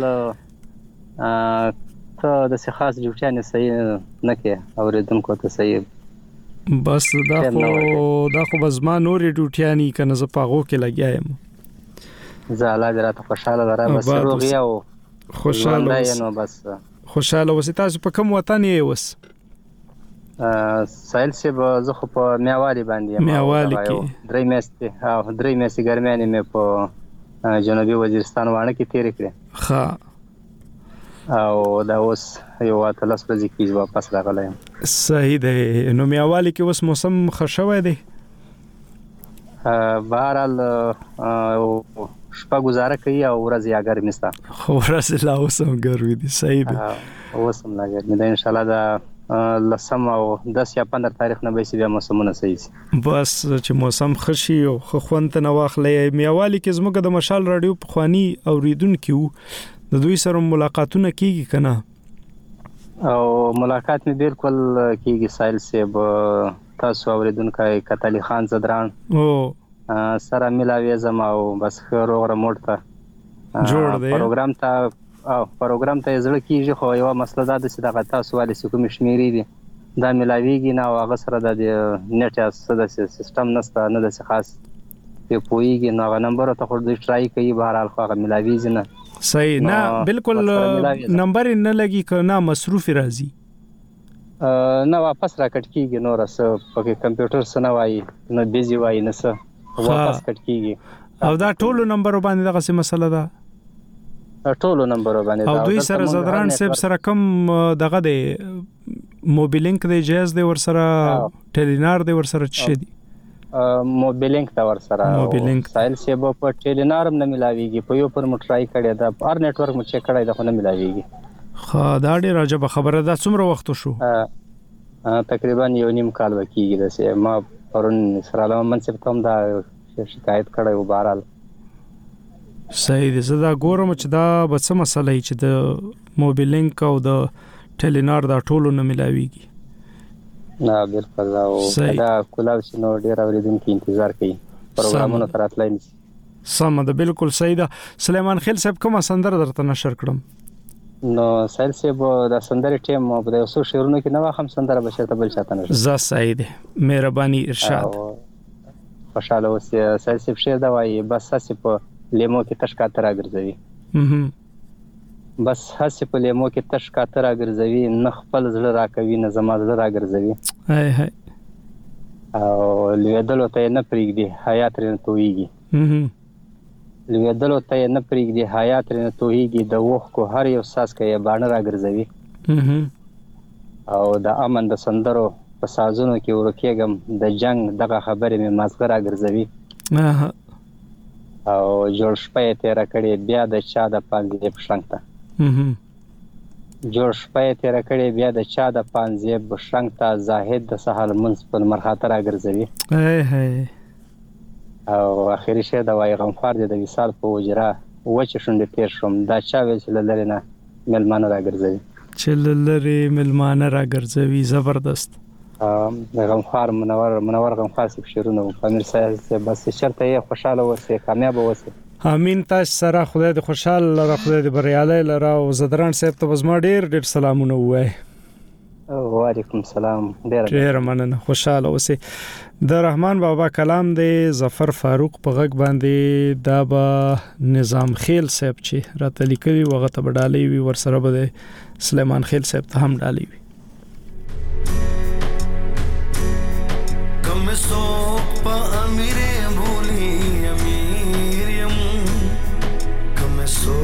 ته د څه خاص ډیوټي نه صحیح نه کې اوریدونکو ته صحیح بس دا خو دا خو بس ما نورې ډیوټیانی کنه ز پاغو کې لګیایم زه الله دې راته خوشاله لره بس روغي او خوشاله نو بس خوشاله وسې تاسو په کوم وطن یې وس؟ سایل سی به زه خو په میاوالی باندې یم میاوالی کې درې میاشتې او درې میاشتې ګرمانې مې په جنوبي وزیرستان وانه کې تیر کړې ښه او دا اوس یو اتلس ورځې کېږي واپس راغلی یم. صحیح دی. نو میاوالی کې اوس موسم ښه شوی دی؟ بهرحال شپه گزاره کوي او ورځ یا ګرمي ستا خو ورځ لا اوس هم ګرمي دي. صحیح دی اوس هم لا ګرمي ده. ان شاء الله دا لسم او دس یا پندرہ تاریخ نه به بیا موسمونه صحیح شي بس چې موسم خشي او خوند نه واخلې. میاوالی کې زموږ د مشال رادیو په خواني اوریدونکو د دوی سره ملاقاتونه کیږي کنه؟ او ملاقات می بالکل کیږي سایل صاحب تاسو اوریدونکو کتلی خان زدران او سره ملاوي زما او بس روغ رموټ ته جوړ دی پروګرام ته او پروګرام ته زړه کیږي خو یو مسله ده چې دغه تاسو والي کوم شمیرې دي دا ملاويږي نه او هغه سره د نت یا سیستم نسته نه د خاص په پويږي نو هغه نمبر ته خو دوی ټرای کوي بهرحال خو هغه ملاويږي نه صحیح نه بالکل نمبر نه لګي کنه مصروف راځي نه واپس راکټ کیږي نو راس په کمپیوټر سره وایي نو بيزي وایي نه څه واپس کټ کیږي او دا ټولو نمبر باندې دغه څه مسله ده ټولو نمبر باندې او دوی سره زدران صاحب سره کم دغه دی موبیلینک دی جهاز دی ور سره ټیلینار دی ور سره چي دي موبیلینک تا ور سره سایل صاحب په ټیلینار هم نه ملاويږي په یو پر مټرای کړی دا هر نت ورک مو چک کړی دا خو نه ملاويږي. خا دا ډیره عجب خبره ده. څومره وخت شو؟ تقریبا یو نیم کال وکیږي د ما پرون سره له منصب ته هم دا شکایت کړی و بهرحال صحیح دی. زه دا ګورم چې دا به څه مسله چې د موبیلینک او د ټیلینار دا ټولو نه ملاويږي. نه بالکل او دا کولاو چې نو ډیر اوریدونکو انتظار کوي پروګرامونو تر اتلای نشي. سم ده بالکل صحیح ده. سلیمان خیل صاحب کوم سندره درته نشر کړم؟ نو سایل صاحب د سندره ټیم په د اوسو شعرونو کې نو هم سندره بشرته بل شاته نشي. ز صحیح ده مهرباني ارشاد. خوشاله اوسه سایل صاحب شعر دا وایي بس هسه په لیمو کې تش کاتر راګرځوي بس هسه په لیمو کې تش کاتر راګرځوي نه خپل زړه راکوي نه زما زړه راګرځوي هاي هاي او لیدلو ته نه پریږدي حیات رنه تويږي لیدلو ته نه پریږدي حیات رنه تويږي د وخت کو هر یو ساس کې باندې راګرځوي او د امن د سندرو په سازونو کې ورکیږم د جنگ دغه خبرې مې مازغه راګرځوي او جوړ شپه تیر کړي بیا د چا د پانځې بشنګ ته جوړ شپه تیر کړي بیا د چا د پانځې بشنګ ته زاهد د سهال منص په مرخاطه راګرځوي او اخیری شه د وای غمخوار د وصال په وجرا وچ شونډې تیر شوم دا چا ویل چې لری نه ملمانه راګرځوي چې لری ملمانه راګرځوي زبردست. غمخوار منور منور غمخوار سپ شروع پامیر صاحب بس شرط یې خوشاله اوسه کامیاب اوسه. امين. تاسو سره خدای دې خوشاله لره خدای دې بریاله لره او زدران صاحب ته وزما ډیر ډیر سلامونه وای. وعلیکم السلام. ډیر ډیر مننه خوشاله اوسه. د رحمان بابا کلام دی ظفر فاروق په غږ باندې دا به نظام خیل صاحب چې راته لیکلي وغه ته بډالې وي ور سره به سلیمان خیل صاحب ته هم ډالې وي. सोक पा अमीरे भूली अमीर यम कम सो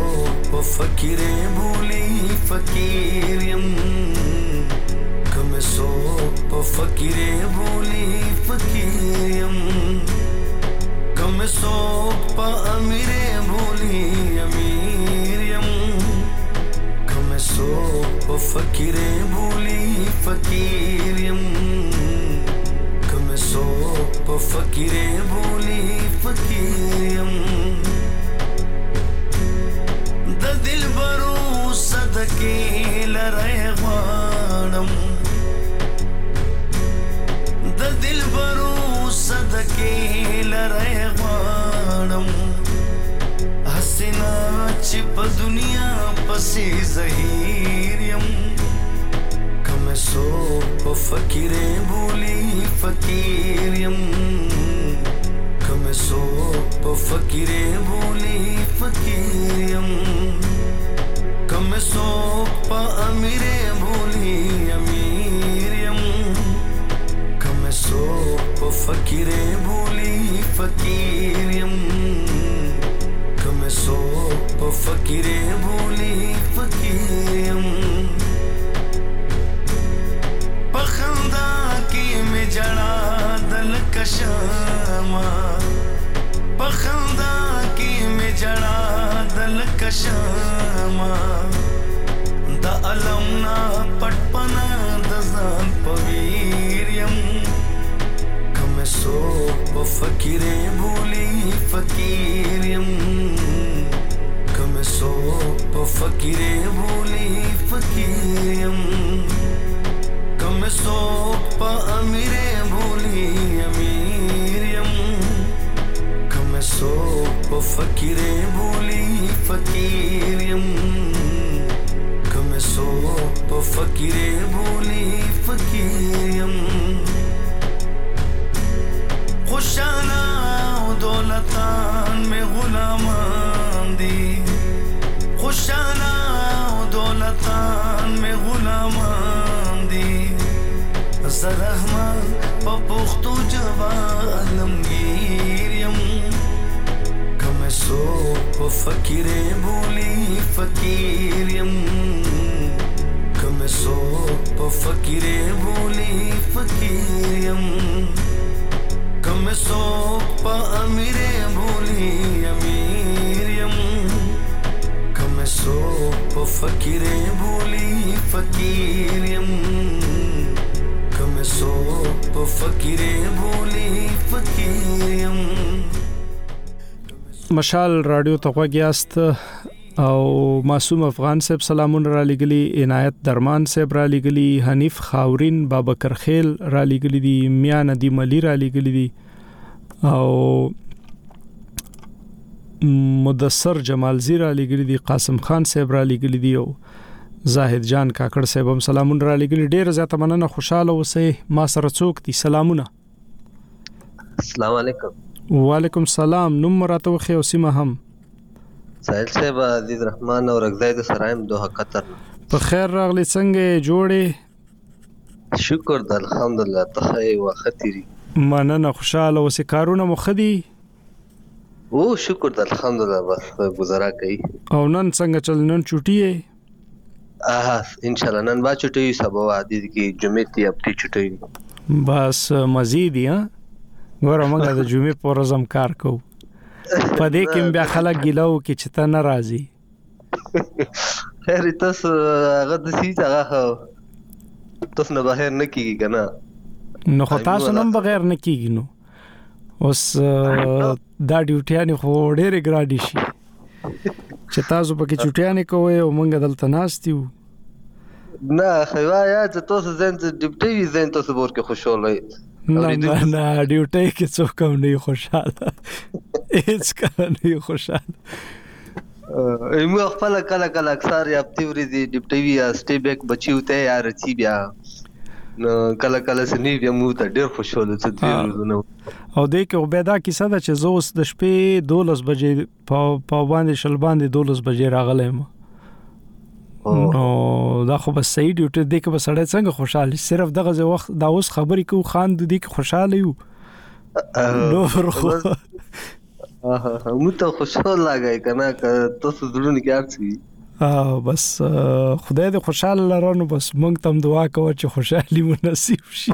فقیر بولی فقیر یم کم سو په فقیر بولی فقیر یم کم سو په امیر بولی امیر یم کم سو په فقیر بولی فقیر یم کم سو په فقیر بولی فقیر یم د دلبرو صدقې لره غواړم د دلبرو صدقې لره غواړم حسنا چې په دنیا پسې زهیر یم کم سو په فقیر بولی فقیر یم کم سو په فقیر بولی فقیر یم کم سو په امیر بولی امیر یم کم سو په فقیر بولی فقیر یم کم سو په فقیر بولی فقیر یم په خندا کې مې جړا دل کشما په خندا کې مې جړا دل کشما د علم نا پټ پنا د ځان پویر یم کم سو په فقیر بولی فقیر یم کم سو په فقیر بولی فقیر یم کم سو په امیر بولی امیر یم کم سو په فقیر بولی فقیر یم کم سو په فقیر بولی فقیر یم خوشانا و دولتان میں غلامان دی خوشانا و دولتان میں غلامان دی زرحمان پا پختو جوا علمگیر یم کم سو پا فقیر بولی فقیر یم کم سو پا فقیر بولی فقیر یم کم سو پا امیر بولی امیر یم کم سو پا فقیر بولی فقیر یم کم سو پا فقیر بولی فقیر یم مشال رادیو ته غوږیاست او معصوم افغان صاحب سلامون را لګلی عنایت درمان صاحب را لګلی حنیف خاورین بابکر خیل را لګلی دی میا ندیم علی را لګلی دی او مدثر جمال زی را لګلی دی قاسم خان صاحب را لګلی دی او زاهد جان کاکړ صاحب هم سلامون را لګلی ډیر زیاته مننه خوشاله اوسئ ما سره څوک دي سلامونه السلام علیکم وعلیکم السلام نوم راته خو سیمه هم سائل صاحب عزیز رحمان او رغزای د سرایم دوه قطر په خیر راغلی څنګه جوړې شکر د الحمدلله ته و خطری مننه خوشاله اوسې کارونه مو خدي او شکر د الحمدلله بس گزارا کوي او نن څنګه چل نن چټي یې اه ان شاء الله نن با چټي سبا عادي کی جمعه تی اپتی چټي بس مزید ها ګوره موږ د جمعې پر ورځ هم کار کوو په دې کې بیا خلک ګیلو کې چې ته ناراضي خیر تاسو هغه د سیس هغه تاسو نه بهر نه کیږي کنه نو خو تاسو نن بغیر نه کیږي نو اوس دا ډیوټیانې خو ډېرې ګرانې شي چې تاسو پکې چټیانې کوئ او موږ دلته ناست یو نه خیوا یا چې تاسو زین ډیوټي زین تاسو ورکه خوشاله نه نه نه ډیوټي کې څوک هم نه خوشاله هیڅ کله نه خوشاله ایمو خپل کله کله اکثر یا پتیوري دی ډیوټي یا سټي بیک بچیو ته یا رچی بیا نو کله کله سنی بیا مو ته ډیر خوشاله څه دی نو او دې کې وبدا کیسه ده چې زوس د شپې دولس بجې په باندې شل باندې دولس بجې راغلم نو دا خو بس صحیح ډیوټي دې کې بس اړه څنګه خوشاله صرف دغه وخت دا اوس خبرې کو خان دې کې خوشاله یو نو ورخو اه مو ته خوشاله لګای کنه که تاسو درونه کې ارڅي او بس خدای دې خوشاله لرنو بس مونږ تم دعا کوو چې خوشحالي مو نصیب شي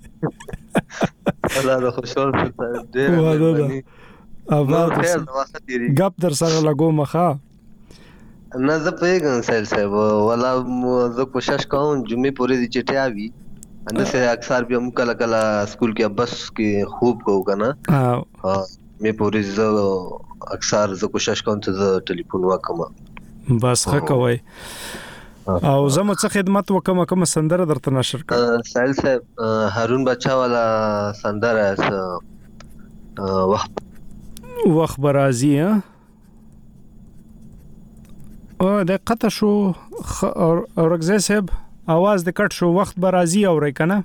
الله دې خوشاله شي ډېر مهرباني نو خیر د وخت تیری غپ در سره لګو مخه نه زه پیګم سیل صاحب ولا زه کوشش کوم جمعې پورې دي چټیا وی انده سے اکثر بیا مو کله کله سکول کې بس کې خوب کو کنه ها مې پورې زه اکثر زه کوشش کوم چې زه ټلیفون وکم بس ښه کوي او زمو څه خدمت وکم کوم سندره درته نشر کړ سیل صاحب هارون بچا والا سندره وخت وخت برازي ها او د قطه شو اورګزه صاحب आवाज د کټ شو وخت برازي اوري کنه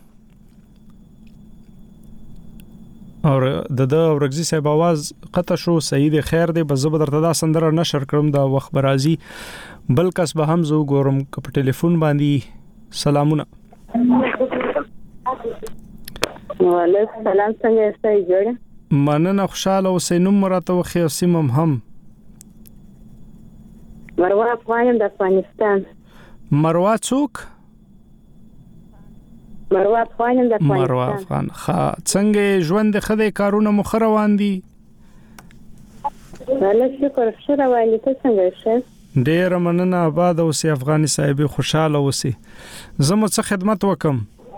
اور د د اورګزه صاحب आवाज قطه شو سید خیر دی بس زبر ته دا سندره نشر کړم دا وخت برازي بل کس به هم زو ګورم په ټلیفون باندې سلامونه وعلیکم السلام څنګه یې جوړ مننه خوشاله اوسې نوم راته وخی سیمم هم مروه افغان د افغانستان مروه څوک مروه افغان د افغانستان مروه افغان ښه څنګه ژوند خدای کارونه مخ روان دي الله شکر ښه روان دي څنګه شه ډیر مننه آباد اوسې افغاني صاحب خوشاله اوسې زمو څه خدمت وکم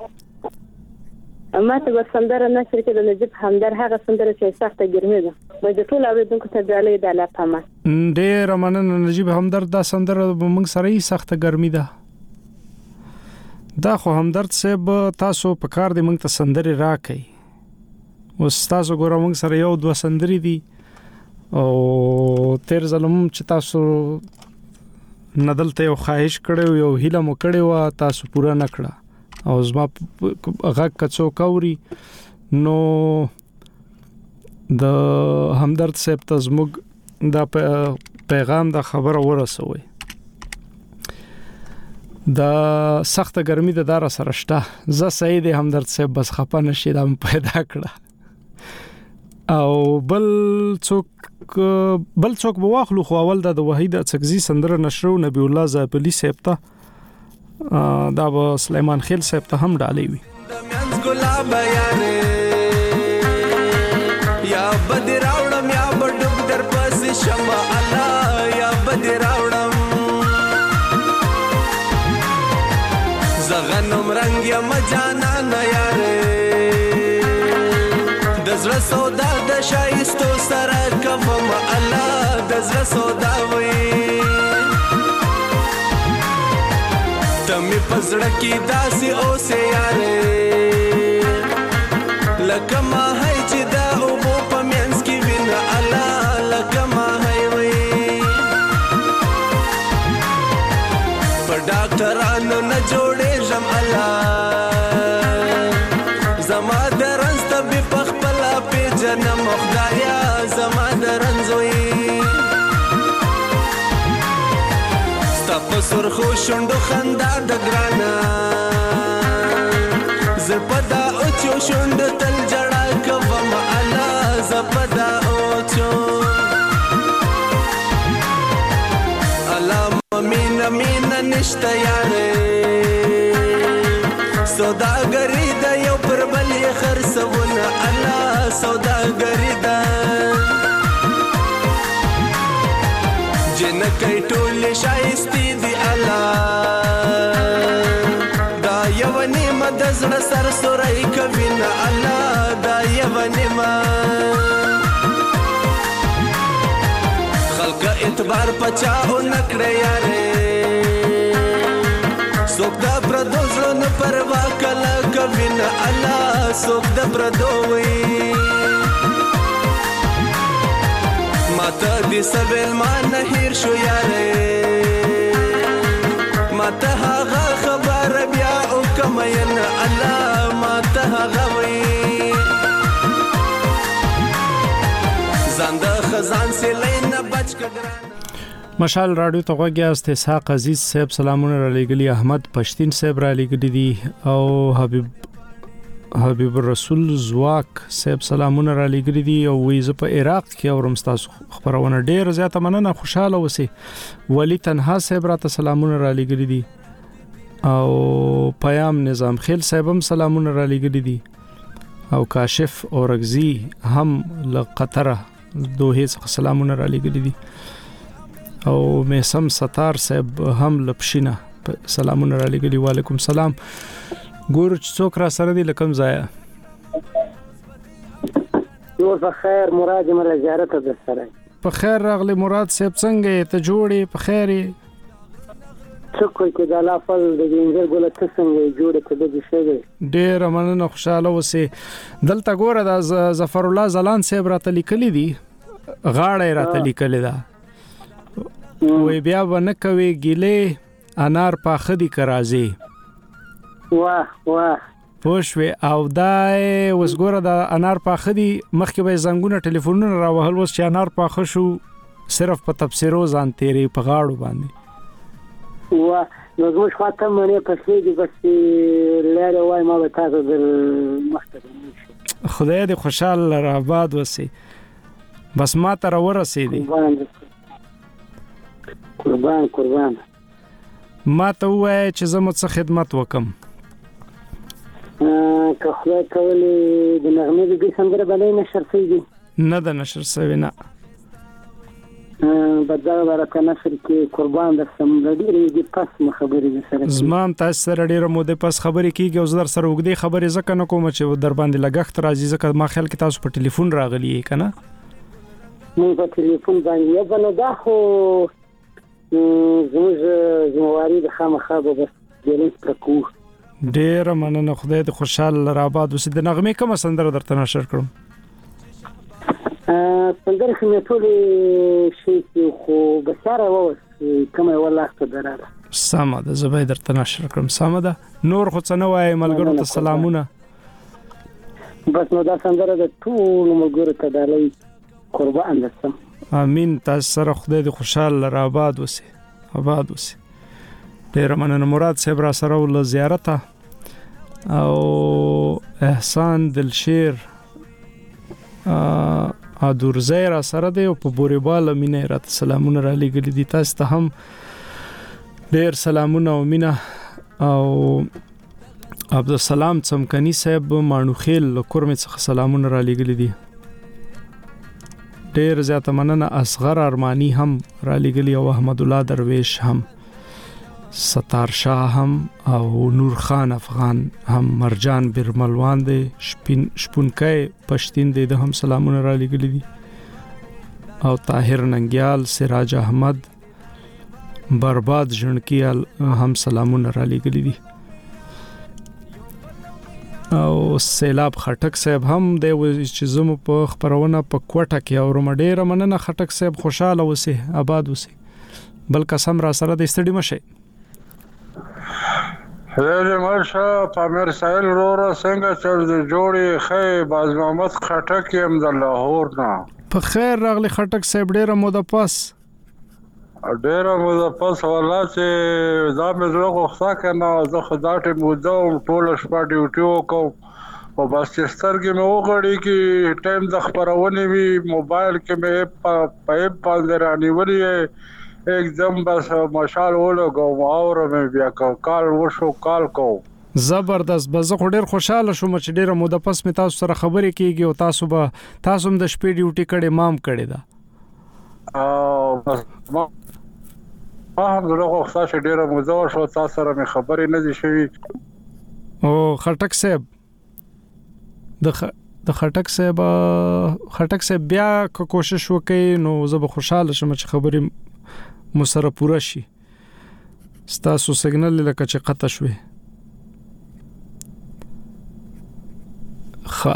اما ته وسندره نشر کې د نجيب همدر هغه سندره چې سخته ګرمي ده وای د ټول اوریدونکو ته ډالې د علاقه ما ډیر مننه نجيب همدر دا سندره موږ سره یې سخته ګرمي ده دا خو همدرد صاحب تاسو په کار دې موږ ته سندره راکې اوس تاسو ګورم موږ سره یو دوه سندري دي او تیر ظلم چې تاسو ندلته یو خواهش کړو یو هیله مو کړو تاسو پورا نکړه او زما غږ کڅو کوري نو د همدرد صاحب ته زموږ دا پیغام د خبره ورسوي دا سخت ګرمي د دار سره شته ز سید همدرد صاحب بس خپه نشي دا پیدا کړه او بل څوک بل څوک به واخلو خو اول د وحید څکزي سندره نشرو نبی الله زابلی صاحب ته دا به سلیمان خیل صاحب ته هم ډالې وي یا بدر راوړم یا بډوب در پس شمع الله یا بدر راوړم زغنم رنگ یا مجانا نه یاره د زړه سودا د شایستو سره کوم الله د زړه سودا وي تمې پزړه کې داسې اوسه یاره لکه ما هي چې دا او په مینس کې وینا الله لکه ما هي وي په ډاکټرانو نه جوړې جام الله زما درنځ ته په خپل په جنم خدایا زما درنځوي سرخو شوندو خندا د ګرانا زپدا او چو شوند تل جړا کوم الله زپدا او چو الله مين مين نشته یاره سوداګری د یو پر بلې خرڅونه الله سوداګری د جنکې ټول شایستی دی الله دا یو نیمه د زړه سر سورای کوي نه الله دا یو نیمه خلک اعتبار پچاو نکړه یاره څوک د پردو زړه پروا کله کوي نه الله څوک د پردو وي ماته دې سویل ما نه هیر شو یاره ماته هغه خبر بیا او کمین الله ماته هغه وی زنده خزان سلین بچ کګران مشال رادیو ته غوږی اسحاق عزیز صاحب سلامونه را لګلی احمد پښتين صاحب را لګلی دي او حبیب حبیب الرسول زواک صاحب سلامونه را لګري دي او وی ز په عراق کې اورم تاسو خبرونه ډیر زیاته مننه خوشاله وسی. ولی تنها صاحب را ته سلامونه را لګري دي او پیام نظام خیل صاحب هم سلامونه را لګري دي او کاشف اورغزی هم له قطر دوه څخه سلامونه را لګري دي او میسم ستار صاحب هم لپشینه سلامونه را لګري. وعلیکم سلام. ګور څوک را سره دی لکم ځای نور په خیر مراد مله زیارت ده سره په خیر راغلی مراد صاحب څنګه ته جوړې په خیر څوک کې د لافل د انځر ګل ته څنګه جوړه ته د شي ډېر مننه خوشاله وسی. دلته ګوره د ظفر الله زلان صاحب را تلیکلی دی غاړه را تلیکلی دا وی بیا ونه کوي ګیله انار پاخه دی کرازي واه واه پوښوي او دای وسګوره د انار پاخه دی مخکې به زنګونه ټلیفونونه راوهل وس چې انار پاخه شو صرف په تفسیرو ځان تیری په غاړو باندې واه نو زموږ خاطر مې پسې دی بس لاره وای ما به تاسو د مخته خدای دې خوشاله را آباد وسی بس ما ته ورسېدی قربان قربان ما ته وای چې زموږ څه خدمت وکم که خدای کولی د نغمې د سندره باندې نشر شوی دی نه د نشر شوی نه بدل ورته نشر کې قربان د سم ډیرې د پس خبرې سره زمام تاسو سره ډیره مو د پس خبرې کیږي او زر سره وګړي خبرې زکه نه کوم چې در باندې لګښت راځي زکه ما خیال کې تاسو په ټلیفون راغلی کنه مې په ټلیفون باندې یو بل دا خو زموږ زمواري د خامخا به بس دلته پرکو ډیر مننه خدای دې خوشاله را آباد وسې. د نغمې کوم سندره درته نشر کړم سندره خو مې ټول شي خو بساره و کوم والله ته دراله سم ده زبې درته نشر کړم سم ده نور خو څه نه وای ملګرو ته سلامونه بس نو دا سندره د ټول ملګرو ته دالای قربان لسم. امين تاسو سره خدای دې خوشاله را آباد وسې آباد وسې. ډیر مننه مراد صاحب را سره ول زیارت او احسان دلشیر ا ادور زیرا سره دی او په بوريبال مینه رات سلامونه را لګل دي تاسو ته هم ډیر سلامونه او مینه او عبدالسلام څمکنی صاحب مانوخیل کورمه څخه سلامونه را لګل دي ډیر زیاته مننه. اصغر ارمانی هم را لګلی او احمد الله درویش هم ستار شاه هم او نور خان افغان هم مرجان برملوان دی شپین شپونکای پښتین دی د هم سلامونه را لګلی دي او طاهر ننګیال سراج احمد برباد جنکیال هم سلامونه را لګلی دي او سیلاب خټک صاحب هم د چې زمو په خبرونه په کوټه کې او رمډېره مننه خټک صاحب خوشاله وسی آباد وسی بل قسم را سره د استډی مشه هله مرشه پامیر سایل رورا څنګه چل د جوړي خې باز محمد خټک يم د لاهور نه په خیر راغلی خټک صاحب ډېره مو د پاس ډېره مو د پاس والله چې دا مې زړه غوښتا کنه زه خدای مو د ټول شپه ډیوټي وکم او بس چې سترګې مې وغړي کې ټایم د خبرونه وی موبایل کې مې په په باندې رانیولې एकदम بس مشال ولګو اور مې بیا کال وشو کال کو زبردست بس خو ډیر خوشاله شوم چې ډیره مو د پس می تاسو سره خبرې کیږي او تاسو به تاسو هم د شپې ډیوټي کړي مام کړي دا او بس ما هم دغه وخت چې ډیره مو زو شو تاسو سره مې خبرې نه دي شوي او خټک صاحب د د خټک صاحب خټک صاحب بیا کوشش وکړي نو زه به خوشاله شم چې خبرې مو سره پوره شي ستاسو سیګنل لکه چې قطع شوي خ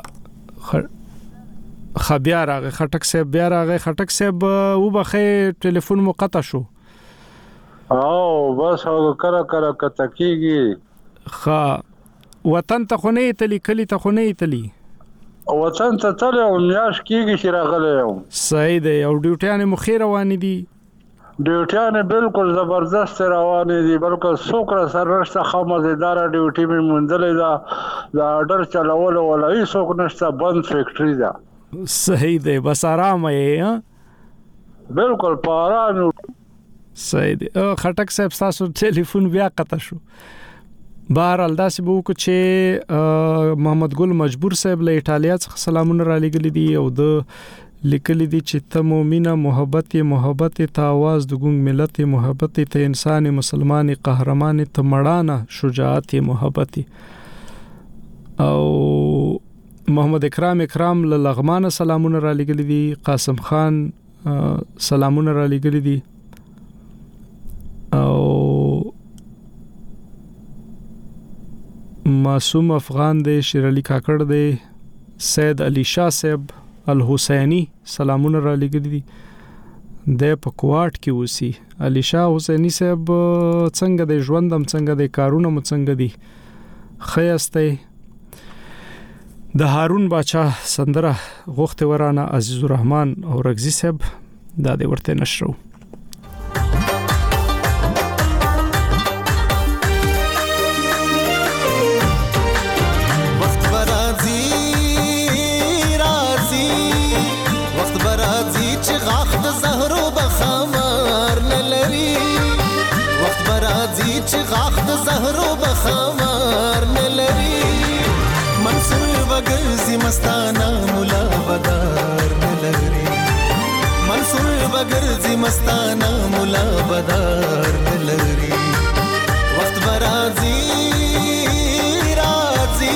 خ بیا راغی خټک صاحب بیا راغی خټک صاحب و بخې ټلیفون مو قطع شو او بس او کړه کړه کته کیږي خ وطن ته خو نه تلی کلی ته خو نه تلی وطن ته تل او میاش کیږي چې راغلی یم صحیح دی او ډیوټیانه مخې روان دي ډیوټیانې بالکل زبردست روانې دي، بالکل څوک را سره نشته، ښه مزېداره ډیوټي مې موندلې ده، د اډر چلولو ولا هېڅوک نشته، بند فیکټري ده. صحیح دی، بس آرامه یې. بالکل په آرام. صحیح دی. خټک صاحب ستاسو ټلیفون بیا قطع شو. بهرحال داسې به وکړو چې محمد ګل مجبور صاحب له ایټالیا څخه سلامونه را لېږلي دي او د لیکلي دي چې ته مومنه محبت محبت ته आवाज د ګونګ ملت محبت ته انسان مسلمان قهرمان ته مړانه شجاعت محبت. او محمد اکرام اکرام له لغمان سلامونه را لېږلي دي، قاسم خان سلامونه را لېږلي دي او معصوم افغان دی، شیر علي کاکړ دی، سید علي شاه صاحب الحسینی سلامونه را لېږلي دي، د په کوټ کې اوسي. علي شاه حسینی صاحب څنګه دی، ژوندم څنګه دی، کارونه مو څنګه دي، خیاسته. د هارون باچا سندره غوښته ورانه عزیز الرحمن او رغزی صاحب دا دې ورته نشرو. چې غاخ د زهرو بخمار نه لري، منصور بغرزي مستانه مولا بدار نه لري، منصور بغرزي مستانه مولا بدار نه لري. وخت برازي رازي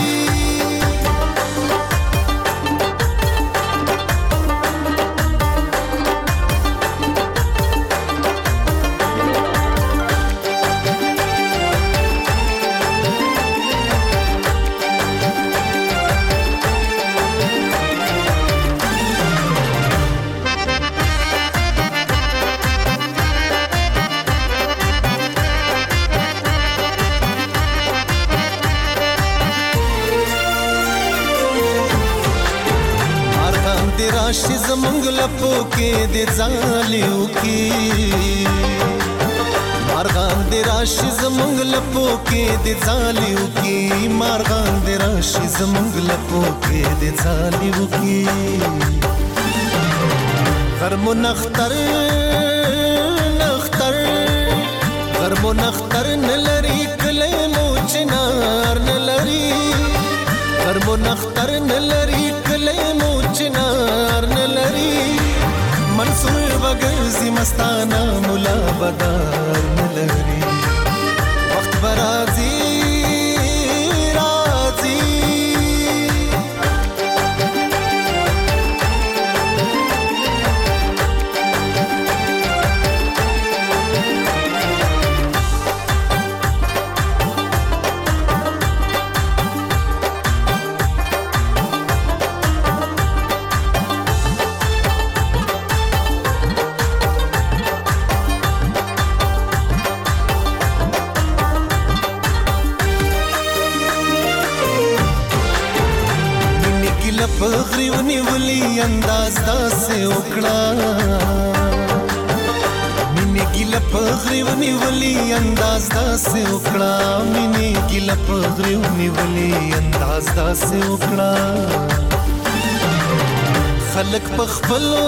راشي زمونږ لپو کې د ځالیو کې، مارغان د راشي زمونږ لپو کې د ځالیو کې، مارغان د راشي زمونږ لپو کې د ځالیو کې. غرمو نختر نختر غرمو نختر نلري کلی مو چنار نلري، غرمو نختر نلري کلی مو چنار نلري، منصور بغرزي مستانه مولا بدار نلري. وخت برازي رازي پغریونی ولی انداز داسې وکړه، مینې ګیله پغریونی ولی انداز داسې وکړه، مینې ګیله پغریونی ولی انداز داسې وکړه. خلک پخپلو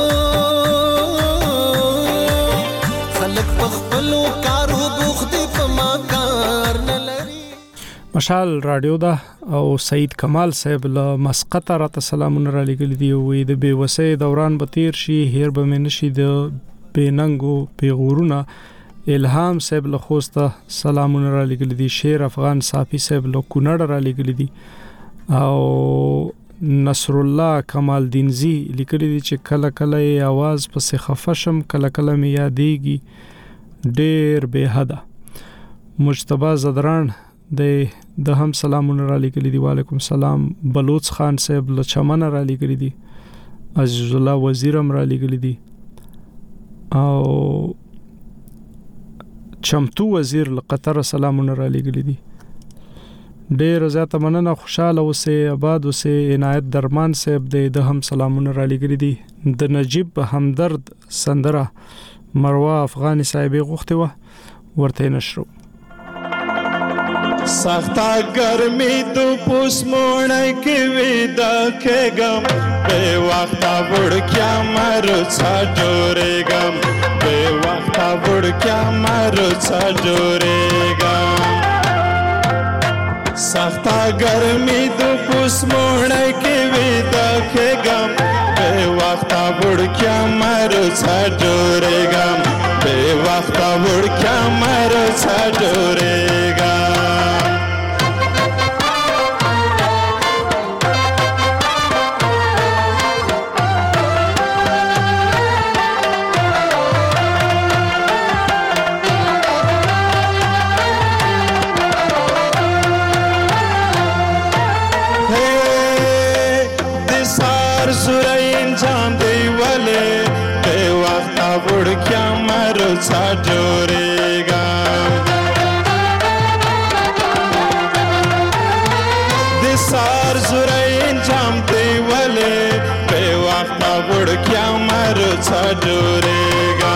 خلک پخپلو کارو بوخت په ما کار نه لري. مشال رادیو دا او سید کمال صاحب له مسقط را سلامونه را لګل دي، وې د بے وسې دوران به تیر شي، هیر به من شي د بیننګو پیغورونه. الهام صاحب له خوسته سلامونه را لګل دي، شیر افغان صافی صاحب له کونړ را لګل دي او نصر الله کمال دینزی لیکلی دي چې کله کله आवाज پسې خفشم، کله کله مې یادېږي ډېر به حدا. مجتبی زدران د د هم سلامونه را لګلی دي، وعلیکم سلام. بلوچ خان صاحب له چمن را لګلی دي، عزیز الله وزیرم را لګلی دي او چمتو وزیر له قطر سلامونه را لګلی دي. ډېر زیاته مننه، خوشاله اوسئ، آباد اوسئ. عنایت درمان صاحب د هم سلامونه را لګلی دي. د نجیب همدرد سندره مروه افغاني صاحبې غوښتې وه ورته نشرو. سختا گرمی تو پوس موڑے کی ویدا کے گم بے وقتا بڑھ کیا مرو چھا جورے گم بے وقتا بڑھ کیا مرو چھا جورے گم سختا گرمی تو پوس موڑے کی ویدا کے گم بے وقتا بڑھ کیا مرو چھا جورے گم بے وقتا بڑھ کیا مرو چھا جورے گم چھا جورے گا دسار زرین جامتے والے بے وقتا بڑھ کیا مرو چھا جورے گا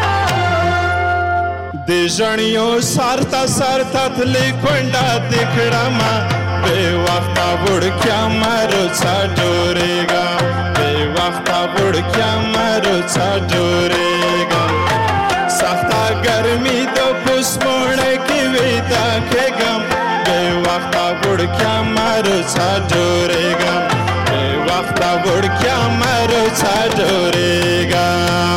دیجنیوں سارتا سارتا تھلی کنڈا دکھڑا ماں بے وقتا بڑھ کیا مرو چھا جورے گا بے وقتا بڑھ کیا مرو چھا جورے گا سختا گرمی دو پوس موڑے کی ویدا کے گم بے وقتا بڑھ کیا مرو چھا جورے گا بے وقتا بڑھ کیا مرو چھا جورے گا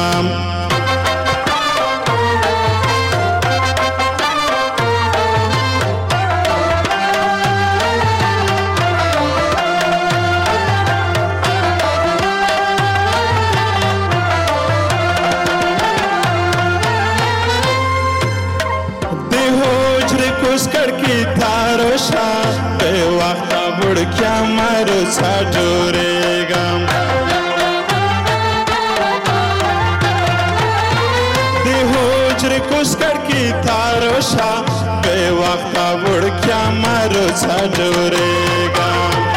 بے وقتا بڑھ کیا مرو چھا جورے گا دی ہوجر کسکڑ کی تاروشا بے وقتا بڑھ کیا مرو چھا جورے گا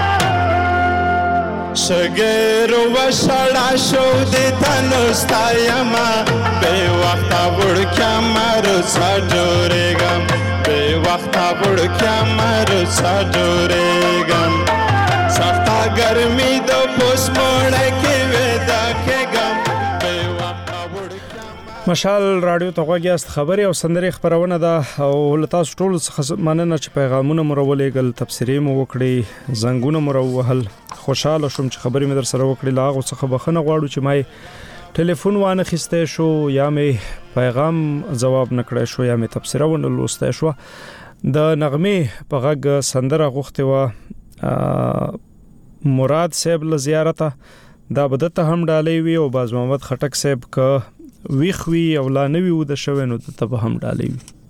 شگیرو و شڑا شو دیتا نستا یما بے وقتا بڑھ کیا مرو چھا جورے گا بے وقتا بڑھ کیا مرو چھا جورے گا سختا گرمی دو پوس موڑے کی ویدا کے گم بے وقتا بڑھ کیا مشال رادیو ته غوږیاست خبرې او سندرې خبرونه ده او له تاسو ټولو څخه مننه چې پیغامونه مو راولېږل تبصرې مو وکړې زنګونه مو راووهل خوشحاله شوم چې خبرې مې در سره وکړې له هغو څخه بخښنه غواړو چې ما ټلیفون وانه خسته شو یا مې پیغام جواب نکړای شو یا مې تبصره ونه لوسته شو د نغمه په غږ سندره غوښته و مراد صاحب له زیارته دا بدته هم ډالې وی او باز محمد خټک صاحب ک ویخوي او لا نوی و د شوینو ته به هم ډالې وی